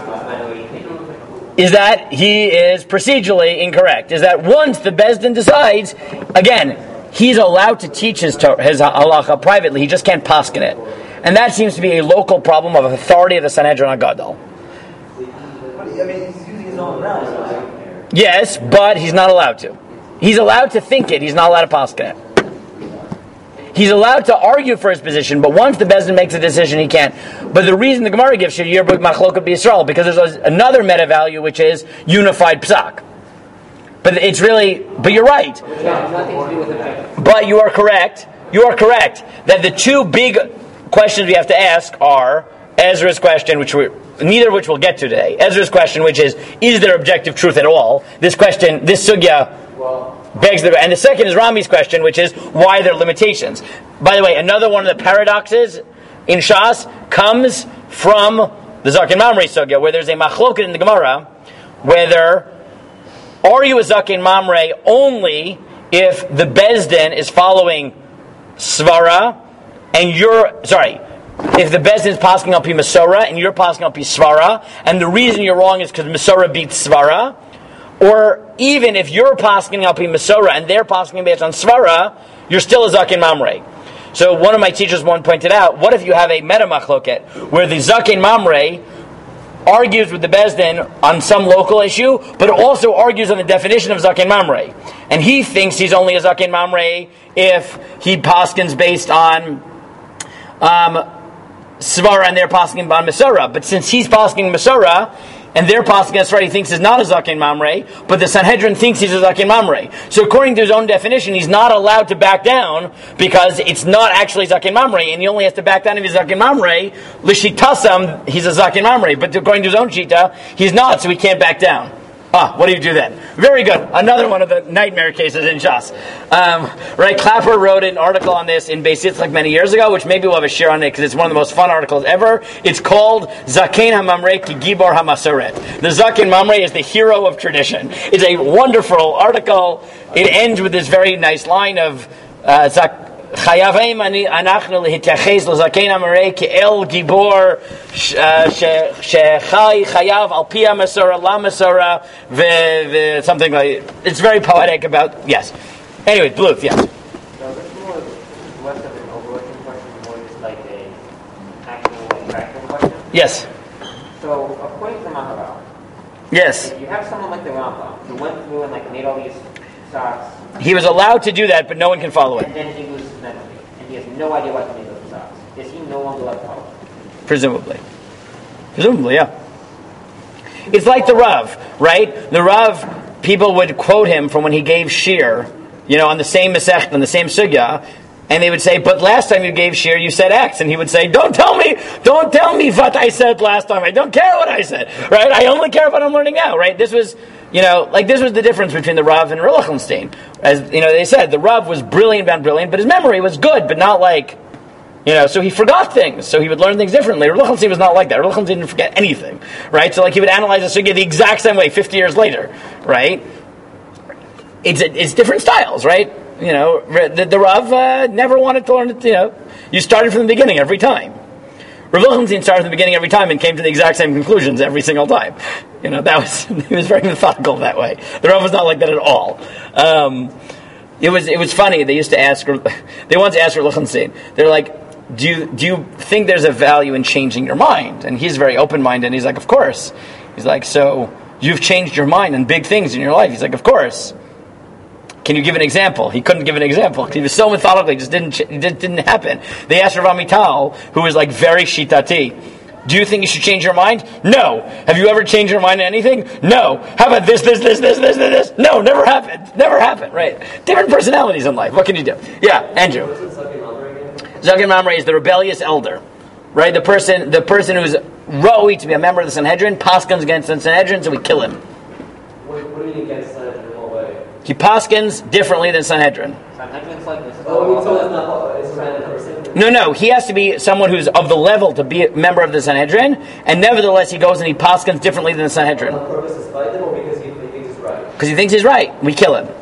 is that he is procedurally incorrect. Is that once the Bezdin decides, again, he's allowed to teach his Torah, his halacha privately. He just can't paskin it. And that seems to be a local problem of authority of the Sanhedrin HaGadol. I mean, he's using his own realm. Yes, but he's not allowed to. He's allowed to think it. He's not allowed to paskin it. He's allowed to argue for his position, but once the Bezdin makes a decision, he can't. But the reason the Gemara gives Shir Yerbuk Machloket B'Yisrael, because there's another meta value, which is unified psak. But it's really, but you're right. Which has nothing to do with objective. But you are correct. You are correct that the two big questions we have to ask are Ezra's question, which we neither of which we'll get to today. Ezra's question, which is, is there objective truth at all? This question, this sugya, begs the, and the second is Rami's question, which is, why are there limitations? By the way, another one of the paradoxes in Shas comes from the Zaken Mamre sugya, where there's a machloket in the Gemara, whether are you a Zaken Mamre only if the Bezdin is following Svara, and you're, sorry, if the Bezdin is passing up Masora, and you're passing up Svara, and the reason you're wrong is because Masora beats Svara, or even if you're passing up Masora, and they're passing based on Svara, you're still a Zaken Mamre. So one of my teachers one pointed out, what if you have a meta machloket, where the Zaken Mamre argues with the Bezdin on some local issue, but also argues on the definition of Zaken Mamre. And he thinks he's only a Zaken Mamre if he paskins based on um, Svara and they're pasking on Masora. But since he's pasking Masora, and they're passing Svara, he thinks is not a Zaken Mamre, but the Sanhedrin thinks he's a Zaken Mamre. So according to his own definition, he's not allowed to back down because it's not actually Zaken Mamre, and he only has to back down if he's Zaken Mamre. L'shitasam, he's a Zaken Mamre, but according to his own shita, he's not, so he can't back down. Ah, what do you do then? Very good. Another one of the nightmare cases in Shas. Um, right, Clapper wrote an article on this in Beis Yitzchak many years ago, which maybe we'll have a share on it because it's one of the most fun articles ever. It's called Zaken HaMamre Ki Gibor HaMasoret. The Zaken Mamre is the hero of tradition. It's a wonderful article. It ends with this very nice line of uh, Zak. חייבים אנחנו להתייחס לזקן המראה כאל גיבור שחי חייב על פי המסורה למסורה ו something like it's very poetic about yes. Anyway, Bluth, yes. So this is more less of an overarching question, more just like a actual and practical question. Yes. So according to Maharal, yes, you have someone like the Rambam who went through and like made all these socks. He was allowed to do that, but no one can follow it. And then he loses memory, and he has no idea what to make of the socks. Is he no longer allowed to follow? Presumably. Presumably, yeah. It's like the Rav, right? The Rav, people would quote him from when he gave shir, you know, on the same Masech, on the same sugya, and they would say, but last time you gave shir, you said X. And he would say, don't tell me, don't tell me what I said last time. I don't care what I said, right? I only care what I'm learning now, right? This was, you know, like this was the difference between the Rav and Rullichenstein. As, you know, they said, the Rav was brilliant beyond brilliant, but his memory was good, but not like, you know, so he forgot things, so he would learn things differently. Rullichenstein was not like that. Rullichenstein didn't forget anything, right? So like he would analyze the sugya the exact same way fifty years later, right? It's, it's different styles, right? You know, the, the Rav uh, never wanted to learn it, you know, you started from the beginning every time. Rav Rullichenstein started from the beginning every time and came to the exact same conclusions every single time. You know, that was, he was very methodical that way. The Rav was not like that at all. Um, it was it was funny, they used to ask, they once asked Rav Rullichenstein, they're like, do you, do you think there's a value in changing your mind? And he's very open-minded, and he's like, of course. He's like, so, you've changed your mind on big things in your life? He's like, of course. Can you give an example? He couldn't give an example. He was so methodical, it just didn't, it just didn't happen. They asked Rav Amital, who was like very shitati, do you think you should change your mind? No. Have you ever changed your mind on anything? No. How about this, this, this, this, this, this, this? No, never happened. Never happened, right? Different personalities in life. What can you do? Yeah, Andrew. Zaken Mamre is the rebellious elder, right? The person, the person who's roi to be a member of the Sanhedrin, paskins against the Sanhedrin, so we kill him. What, what do you mean against Sanhedrin in what way? He paskins differently than Sanhedrin. Sanhedrin's like this. Oh, so it's not it's a random person? No, no, he has to be someone who's of the level to be a member of the Sanhedrin, and nevertheless he goes and he paskins differently than the Sanhedrin. On purpose to spite them, or because he thinks he's right? Because he thinks he's right. We kill him.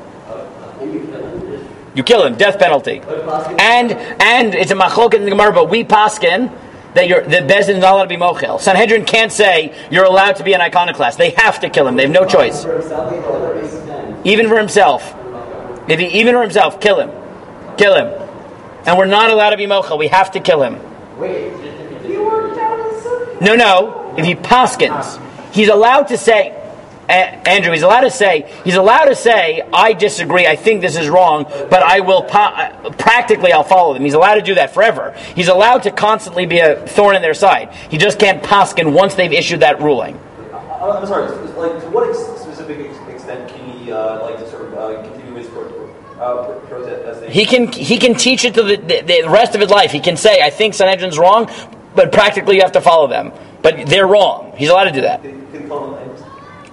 You kill him, death penalty. And and it's a machloket in the Gemara, but we paskin that you're, the Bezdin is not allowed to be mochel. Sanhedrin can't say you're allowed to be an iconoclast. They have to kill him. They have no choice. Even for himself. If he, even for himself, kill him. Kill him. And we're not allowed to be mochel. We have to kill him. No, no. If he paskins, he's allowed to say, Andrew, he's allowed to say, he's allowed to say, I disagree, I think this is wrong, but I will, pa- practically I'll follow them. He's allowed to do that forever. He's allowed to constantly be a thorn in their side. He just can't paskin once they've issued that ruling. I'm sorry, like, to what specific specific ex- extent can he uh, like to sort of uh, continue his pro- uh, protest? He can he can teach it to the, the, the rest of his life. He can say, I think Sanhedrin's wrong, but practically you have to follow them. But they're wrong. He's allowed to do that. Can, can he call them names?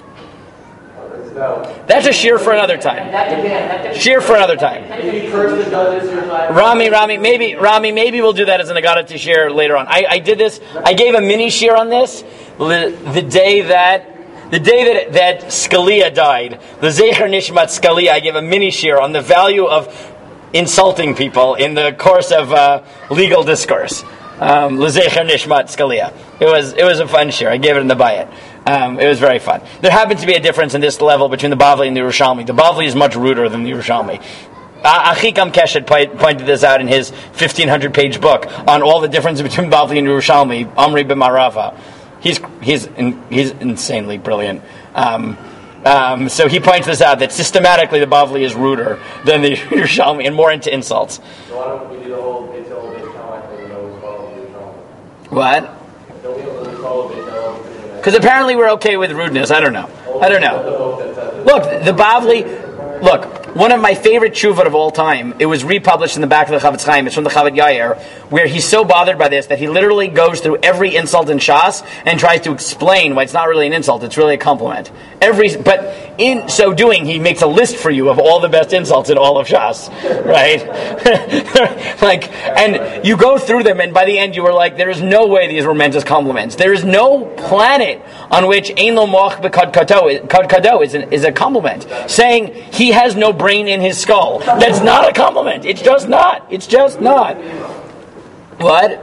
That's a sheer for another time. Sheer for another time. If you curse the judges, you're trying. Rami, Rami, maybe, Rami, maybe we'll do that as an Agada shear later on. I, I did this. I gave a mini shear on this the, the day that the day that that Scalia died. The Zecher Nishmat Scalia. I gave a mini shear on the value of insulting people in the course of uh, legal discourse. Um, L'Zecher Nishmat Scalia. It was it was a fun shear. I gave it in the Bayit. Um, it was very fun. There happens to be a difference in this level between the Bavli and the Yerushalmi. The Bavli is much ruder than the Yerushalmi. Uh, Achikam Keshet pointed this out in his fifteen hundred page book on all the difference between Bavli and Yerushalmi. Amri b'Marava. He's he's in, he's insanely brilliant. Um, um, so he points this out that systematically the Bavli is ruder than the Yerushalmi and more into insults. So why don't we do the whole Beit Hillel, Beit Shammai thing and always follow the Yerushalmi? What? Don't we always follow Beit Hillel? Because apparently we're okay with rudeness. I don't know. I don't know. Look, the Bavli. Look, one of my favorite tshuvot of all time. It was republished in the back of the Chavetz Chaim. It's from the Chavod Yair, where he's so bothered by this that he literally goes through every insult in Shas and tries to explain why it's not really an insult. It's really a compliment. Every, but in so doing, he makes a list for you of all the best insults in all of Shas, right? Like, and you go through them, and by the end, you were like, there is no way these were meant as compliments. There is no planet on which Ein Lo Moach B'Kad Kado Kad Kado is an, is a compliment. Saying he has no brain in his skull. That's not a compliment. It's just not. It's just not. What?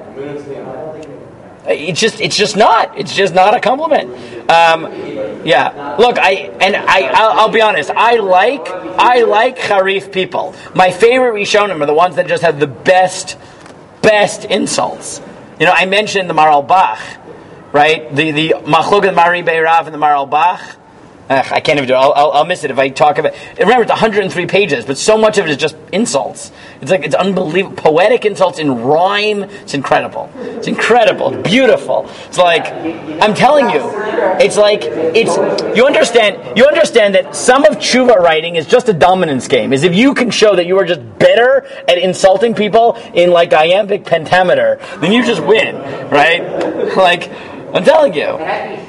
It's just, it's just not. It's just not a compliment. Um, yeah. Look, I and I, I'll, I'll be honest. I like, I like Harif people. My favorite Rishonim are the ones that just have the best, best insults. You know, I mentioned the Maral Bach, right? The the Machlokes Mari Beirav and the Maral Bach. Ugh, I can't even do it. I'll, I'll, I'll miss it if I talk about it. Remember, it's one hundred three pages, but so much of it is just insults. It's like, it's unbelievable. Poetic insults in rhyme. It's incredible. It's incredible. It's beautiful. It's like, I'm telling you, it's like, it's, you understand, you understand that some of tshuva writing is just a dominance game. Is if you can show that you are just better at insulting people in like iambic pentameter, then you just win, right? Like, I'm telling you.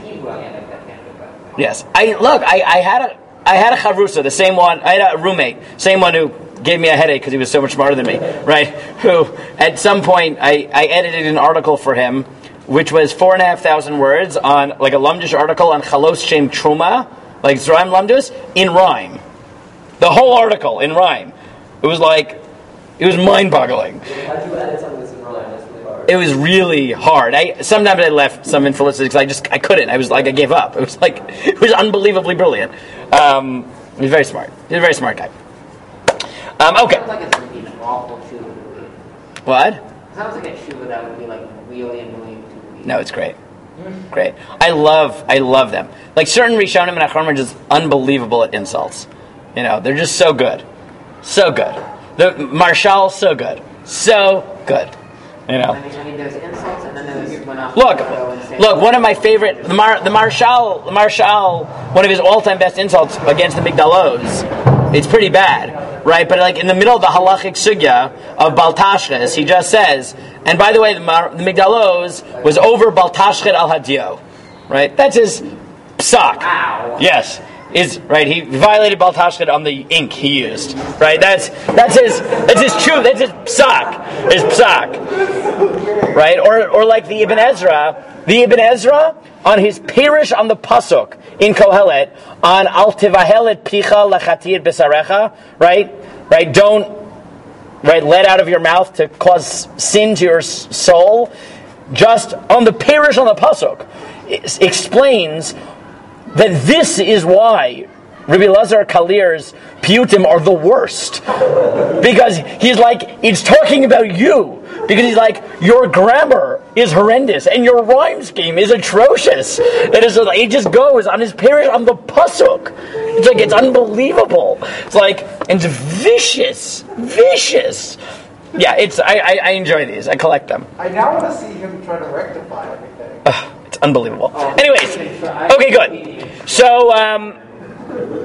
Yes, I look. I, I had a I had a chavrusa, the same one. I had a roommate, same one who gave me a headache because he was so much smarter than me, right? Who at some point I, I edited an article for him, which was four and a half thousand words on like a Lamdish article on Chalos Shem Truma, like Zeraim Lamdus in rhyme. The whole article in rhyme. It was like it was mind-boggling. How did you edit some of this in rhyme? That's really hard. It was really hard. I sometimes I left some infelicity because I just I couldn't. I was like I gave up. It was like it was unbelievably brilliant. Um, he was very smart. He was a very smart guy. Um, okay. Sounds like it's going to be an awful tshuva. What? Sounds like a tshuva that would be like really annoying to read. No, it's great. Great. I love I love them. Like certain Rishonim and Achronim are just unbelievable at insults. You know, they're just so good. So good. The Marshal, so good. So good. You know. I mean, I mean, there's insults and then there's when I Look, look. One of my favorite, the, Mar, the Marshal, the Marshal, one of his all-time best insults against the Migdalos. It's pretty bad, right? But like in the middle of the halachic sugya of Baltashches, he just says, and by the way, the, Mar, the Migdalos was over Baltashchet al Hadio, right? That's his psak. Wow. Yes. Is right. He violated Baltashchet on the ink he used. Right. That's that's his that's his truth. That's his psak. His psak. Right. Or or like the Ibn Ezra. The Ibn Ezra on his pirish on the pasuk in Kohelet on al tivahelet picha lachatir besarecha. Right. Right. Don't right let out of your mouth to cause sin to your soul. Just on the pirish on the pasuk it explains that this is why Rabbi Lazar Kalir's piyutim are the worst. Because he's like, it's talking about you. Because he's like, your grammar is horrendous and your rhyme scheme is atrocious. It is. It just goes on his period on the pasuk. It's like, it's unbelievable. It's like, it's vicious. Vicious. Yeah, it's. I, I, I enjoy these. I collect them. I now want to see him try to rectify everything. Uh, it's unbelievable. Anyways, okay, good. So, um,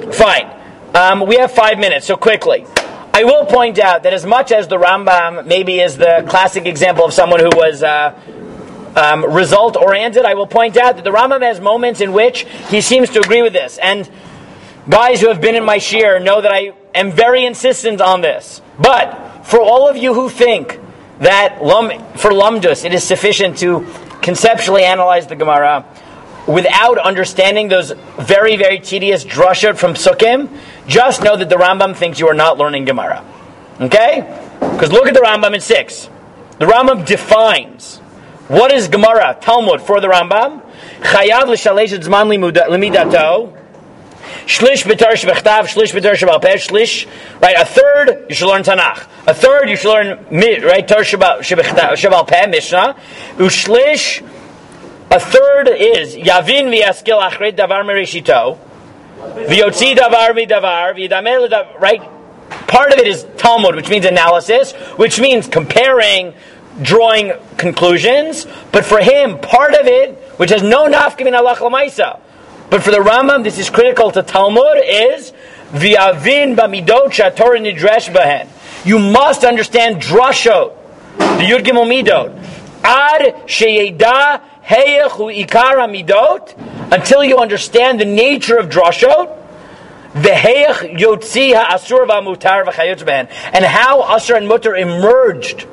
Fine. Um, we have five minutes, so quickly. I will point out that as much as the Rambam maybe is the classic example of someone who was uh, um, result-oriented, I will point out that the Rambam has moments in which he seems to agree with this. And guys who have been in my shir know that I am very insistent on this. But for all of you who think that lum, for Lumdus it is sufficient to conceptually analyze the Gemara without understanding those very, very tedious drashot from Psukim, just know that the Rambam thinks you are not learning Gemara. Okay? Because look at the Rambam in six. The Rambam defines what is Gemara, Talmud, for the Rambam. Chayav l'shalesh et zman limidato. Shlish b'tar shebechtav, shlish b'tar shebal peh, shlish, right, a third, you should learn Tanakh. A third, you should learn, right, tar shebal peh, Mishnah. Ushlish, a third is Yavin v'yaskil achret davar mereshito, v'yotzi davar midavar, v'yidamel davar, right? Part of it is Talmud, which means analysis, which means comparing, drawing conclusions. But for him, part of it, which has no nafka min halach l'maisa, but for the Rambam, this is critical to Talmud, is v'yavin b'midot she'atorah nidresh b'hen. You must understand drashot, the Yud Gimel Midot, ad sheyeda heyech hu ikar hamidot, until you understand the nature of drashot, v'heyech yotzi ha'asur v'amutar v'chayotz b'hen, and how asur and mutar emerged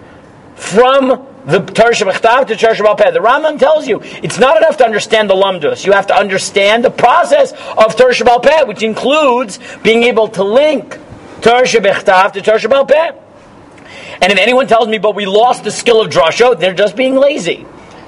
from the Torah Shebechtav to Torah Shebal Peh. The Rambam tells you it's not enough to understand the Lumdus. You have to understand the process of Torah Shebal Peh, which includes being able to link Torah Shebechtav to Torah Shebal Peh. And if anyone tells me, but we lost the skill of drashot, they're just being lazy.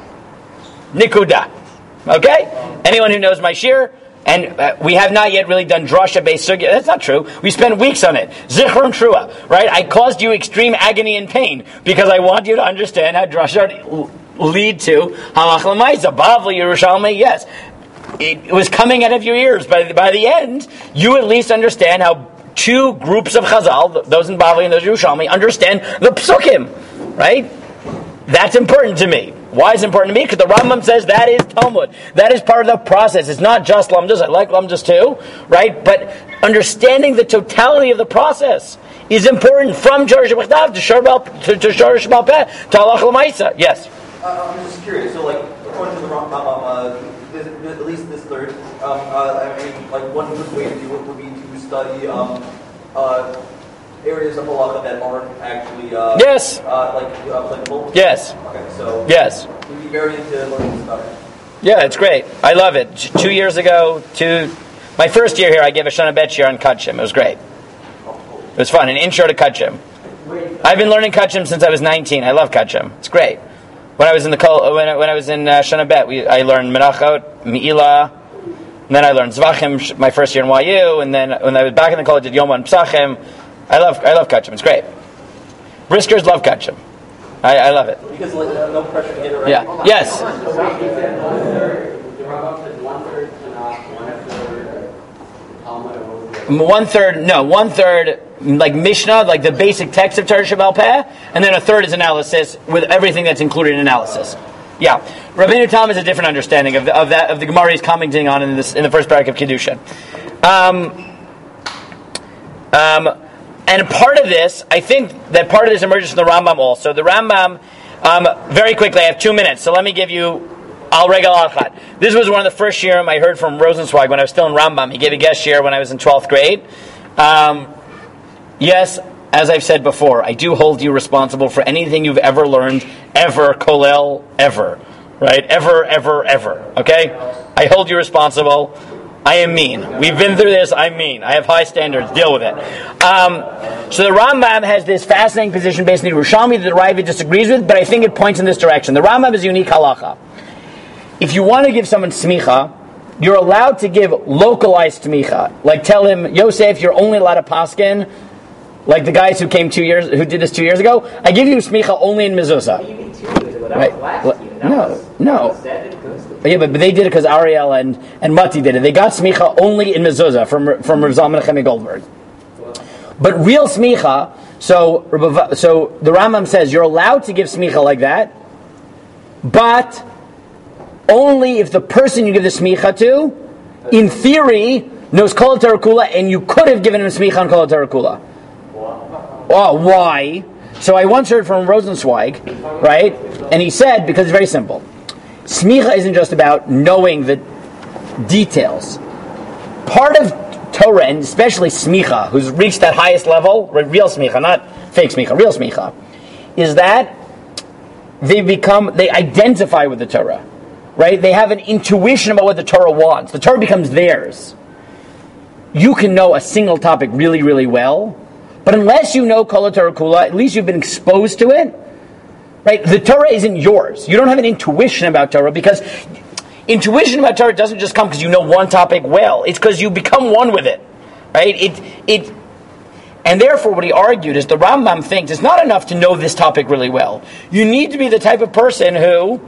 Nikuda. Okay? Anyone who knows my shir, and uh, we have not yet really done drasha-based sugya. That's not true. We spent weeks on it. Zichron Trua, right? I caused you extreme agony and pain because I want you to understand how drasha lead to halach l'maisa. Bavli Yerushalmi, yes. It was coming out of your ears. By, by the end, you at least understand how two groups of Chazal, those in Bavli and those in Yerushalmi, understand the psukim, right? That's important to me. Why is it important to me? Because the Rambam says that is Talmud. That is part of the process. It's not just Lumdus. I like Lumdus too, right? But understanding the totality of the process is important from Torah Shebechtav to Torah Shebal Peh to halach l'maisa. Yes? Uh, I'm just curious. So, like, according to the Rambam, uh, this, at least this third, um, uh, I mean, like, one good way to do it would be to study um, uh, areas of halacha that aren't actually uh, yes. uh, like uh, applicable? Yes. Okay, so yes. You'd be very into learning about it. Yeah, it's great. I love it. Two years ago, two, my first year here, I gave a Shana Bet Shir on Kachim. It was great. It was fun. An intro to Kachim. I've been learning Kachim since I was nineteen. I love Kachim. It's great. When I was in the when I, when I was in uh, Shana Bet, we, I learned Menachot, Me'ilah, and then I learned Zvachim my first year in Y U, and then when I was back in the college at Yom and Psachim. I love I love Kachim. It's great. Briskers love Kachim. I, I love it. Because like, uh, no pressure to get it right. Yeah. Yes. One third, no, one third, like Mishnah, like the basic text of Torah Shebal Peh, and then a third is analysis with everything that's included in analysis. Yeah, Rabbeinu Tam is a different understanding of the, of that of the Gemara he's commenting on in this in the first parak of Kiddushin. Um, um, And part of this, I think that part of this emerges from the Rambam also. The Rambam, um, very quickly, I have two minutes, so let me give you al regal achat. This was one of the first shiurim I heard from Rosenzweig when I was still in Rambam. He gave a guest shiur when I was in twelfth grade. Um, yes, as I've said before, I do hold you responsible for anything you've ever learned, ever, kolel, ever. Right? Ever, ever, ever. Okay? I hold you responsible. I am mean. We've been through this. I'm mean. I have high standards. Deal with it. Um, so the Rambam has this fascinating position based on the Yerushalmi that the Raiva disagrees with, but I think it points in this direction. The Rambam is a unique halacha. If you want to give someone smicha, you're allowed to give localized smicha. Like tell him, Yosef, you're only allowed to paskin, like the guys who came two years, who did this two years ago. I give you smicha only in mezuzah. What do you mean two years ago? That Right. was last year. That No, was, no. That was said because Yeah, but, but they did it because Ariel and, and Mati did it. They got smicha only in mezuzah from from Rav Zalman Nechemia Goldberg. But real smicha, so so the Rambam says you're allowed to give smicha like that, but only if the person you give the smicha to, in theory, knows Kol HaTorah Kula, and you could have given him smicha on Kol HaTorah Kula. Oh, why? So I once heard from Rosenzweig, right? And he said, because it's very simple. Smicha isn't just about knowing the details. Part of Torah, and especially smicha, who's reached that highest level, real smicha, not fake smicha, real smicha, is that they become, they identify with the Torah, right? They have an intuition about what the Torah wants. The Torah becomes theirs. You can know a single topic really, really well, but unless you know Kol HaTorah Kula, at least you've been exposed to it, right? The Torah isn't yours. You don't have an intuition about Torah, because intuition about Torah doesn't just come because you know one topic well. It's because you become one with it, right? It, it, and therefore, what he argued is the Rambam thinks it's not enough to know this topic really well. You need to be the type of person who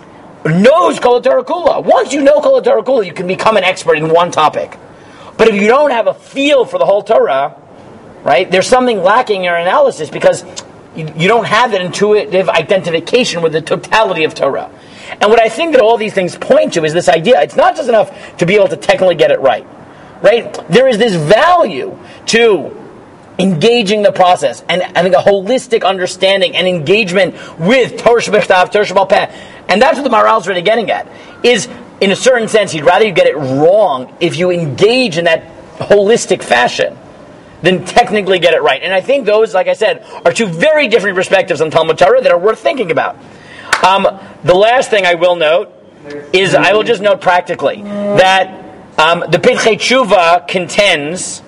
knows Kol HaTorah Kula. Once you know Kol HaTorah Kula, you can become an expert in one topic. But if you don't have a feel for the whole Torah, right, there's something lacking in your analysis because you, you don't have that intuitive identification with the totality of Torah. And what I think that all these things point to is this idea. It's not just enough to be able to technically get it right. Right? There is this value to engaging the process and having a holistic understanding and engagement with Torah Shebechtav, Torah Sheba'al Peh. And that's what the Maharal's really getting at. Is, in a certain sense, he'd rather you get it wrong if you engage in that holistic fashion than technically get it right. And I think those, like I said, are two very different perspectives on Talmud Torah that are worth thinking about. Um, the last thing I will note is, I will just note practically, that um, the Pitchei Tshuva contends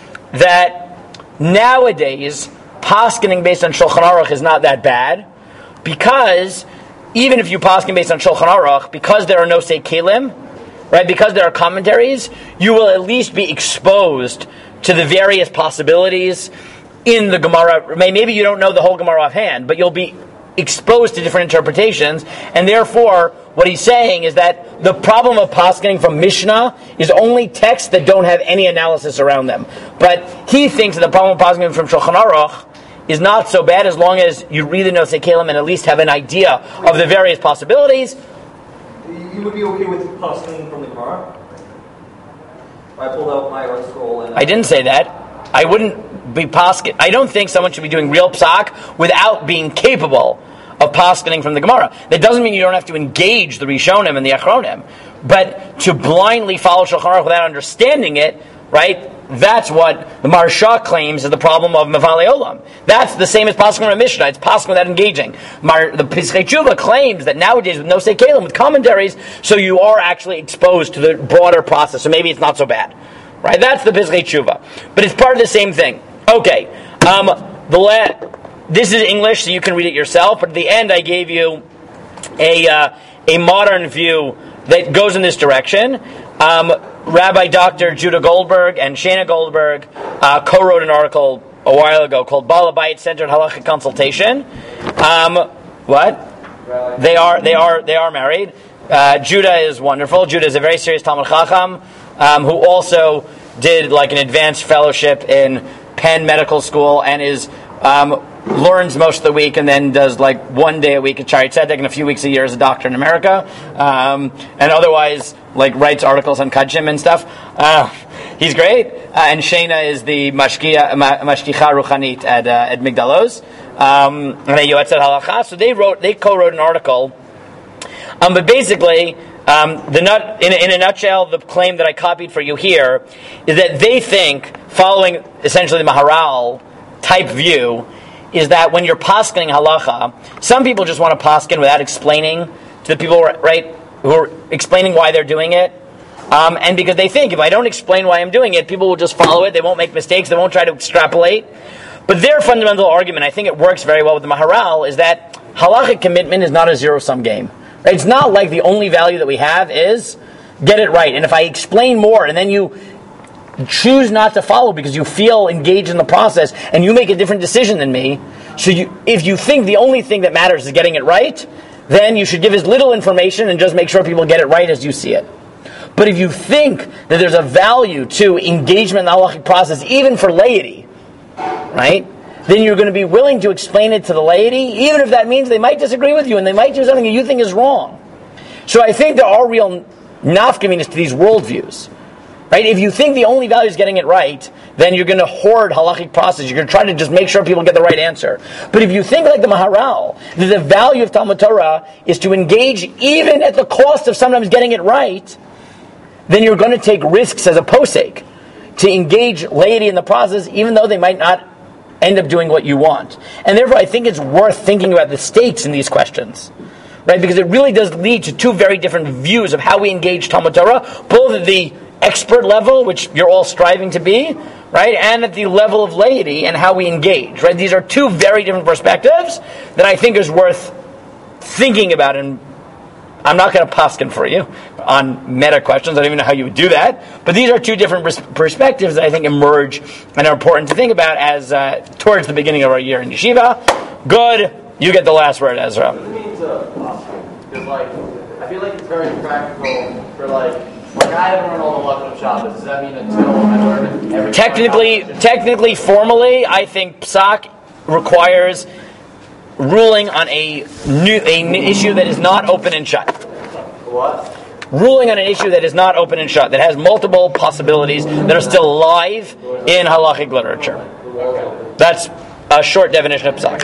that nowadays, paskening based on Shulchan Aruch is not that bad, because even if you pasken based on Shulchan Aruch, because there are no Sei Kelim, right, because there are commentaries, you will at least be exposed to the various possibilities in the Gemara. Maybe you don't know the whole Gemara offhand, but you'll be exposed to different interpretations, and therefore what he's saying is that the problem of paskening from Mishnah is only texts that don't have any analysis around them. But he thinks that the problem of paskening from Shulchan Aruch is not so bad as long as you read the Nosei Kelim and at least have an idea of the various possibilities. You would be okay with paskening from the Gemara? I pulled out my art scroll and I didn't say that. I wouldn't be paskin. I don't think someone should be doing real psak without being capable of paskening from the Gemara. That doesn't mean you don't have to engage the Rishonim and the Achronim, but to blindly follow Shulchan Aruch without understanding it, right? That's what the Maharsha claims is the problem of Mevalei Olam. That's the same as paskening from Mishnah. It's paskening without engaging. Mar, the Pischei Tshuva claims that nowadays with Nosei Kelim, with commentaries, so you are actually exposed to the broader process. So maybe it's not so bad. Right, that's the Pischei Tshuva, but it's part of the same thing. Okay, um, the la- this is English, so you can read it yourself. But at the end, I gave you a uh, a modern view that goes in this direction. Um, Rabbi Doctor Judah Goldberg and Shana Goldberg uh, co-wrote an article a while ago called Balabait Centered Halachic Consultation. Um, what? They are they are they are married. Uh, Judah is wonderful. Judah is a very serious Talmud Chacham. Um, who also did like an advanced fellowship in Penn Medical School and is um, learns most of the week and then does like one day a week at Shari Tzedek and a few weeks a year as a doctor in America, um, and otherwise like writes articles on Kachim and stuff. Uh, he's great. Uh, and Shana is the mashkicha ruchanit at uh, at Migdal Oz, um, and a Yoetzet Halacha. So they wrote, they co-wrote an article, um, but basically. Um, the nut, in, in a nutshell, the claim that I copied for you here is that they think, following essentially the Maharal type view, is that when you're paskening halacha, some people just want to pasken without explaining to the people, right, who are explaining why they're doing it. Um, and because they think, if I don't explain why I'm doing it, people will just follow it, they won't make mistakes, they won't try to extrapolate. But their fundamental argument, I think it works very well with the Maharal, is that halachic commitment is not a zero-sum game. It's not like the only value that we have is get it right. And if I explain more and then you choose not to follow because you feel engaged in the process and you make a different decision than me, so you, if you think the only thing that matters is getting it right, then you should give as little information and just make sure people get it right as you see it. But if you think that there's a value to engagement in the halachic process, even for laity, right, then you're going to be willing to explain it to the laity, even if that means they might disagree with you and they might do something that you think is wrong. So I think there are real nafkaminas to these worldviews. Right? If you think the only value is getting it right, then you're going to hoard halachic process. You're going to try to just make sure people get the right answer. But if you think like the Maharal, that the value of Talmud Torah is to engage even at the cost of sometimes getting it right, then you're going to take risks as a posek to engage laity in the process, even though they might not end up doing what you want. And therefore, I think it's worth thinking about the stakes in these questions. Right? Because it really does lead to two very different views of how we engage Talmud Torah, both at the expert level, which you're all striving to be, right, and at the level of laity and how we engage, right? These are two very different perspectives that I think is worth thinking about, and I'm not going to paskin for you on meta questions. I don't even know how you would do that, but these are two different pers- perspectives that I think emerge and are important to think about as uh, towards the beginning of our year in yeshiva. Good, you get the last word, Ezra. What does it mean to paskin? Because like, I feel like it's very practical for like. Like, I haven't learned all the Lachlan Shabbos. Does that mean until I learn every... Technically, technically, formally, I think psak requires ruling on a new a n- issue that is not open and shut. What? Ruling on an issue that is not open and shut, that has multiple possibilities that are still live in halachic literature. That's a short definition of psak.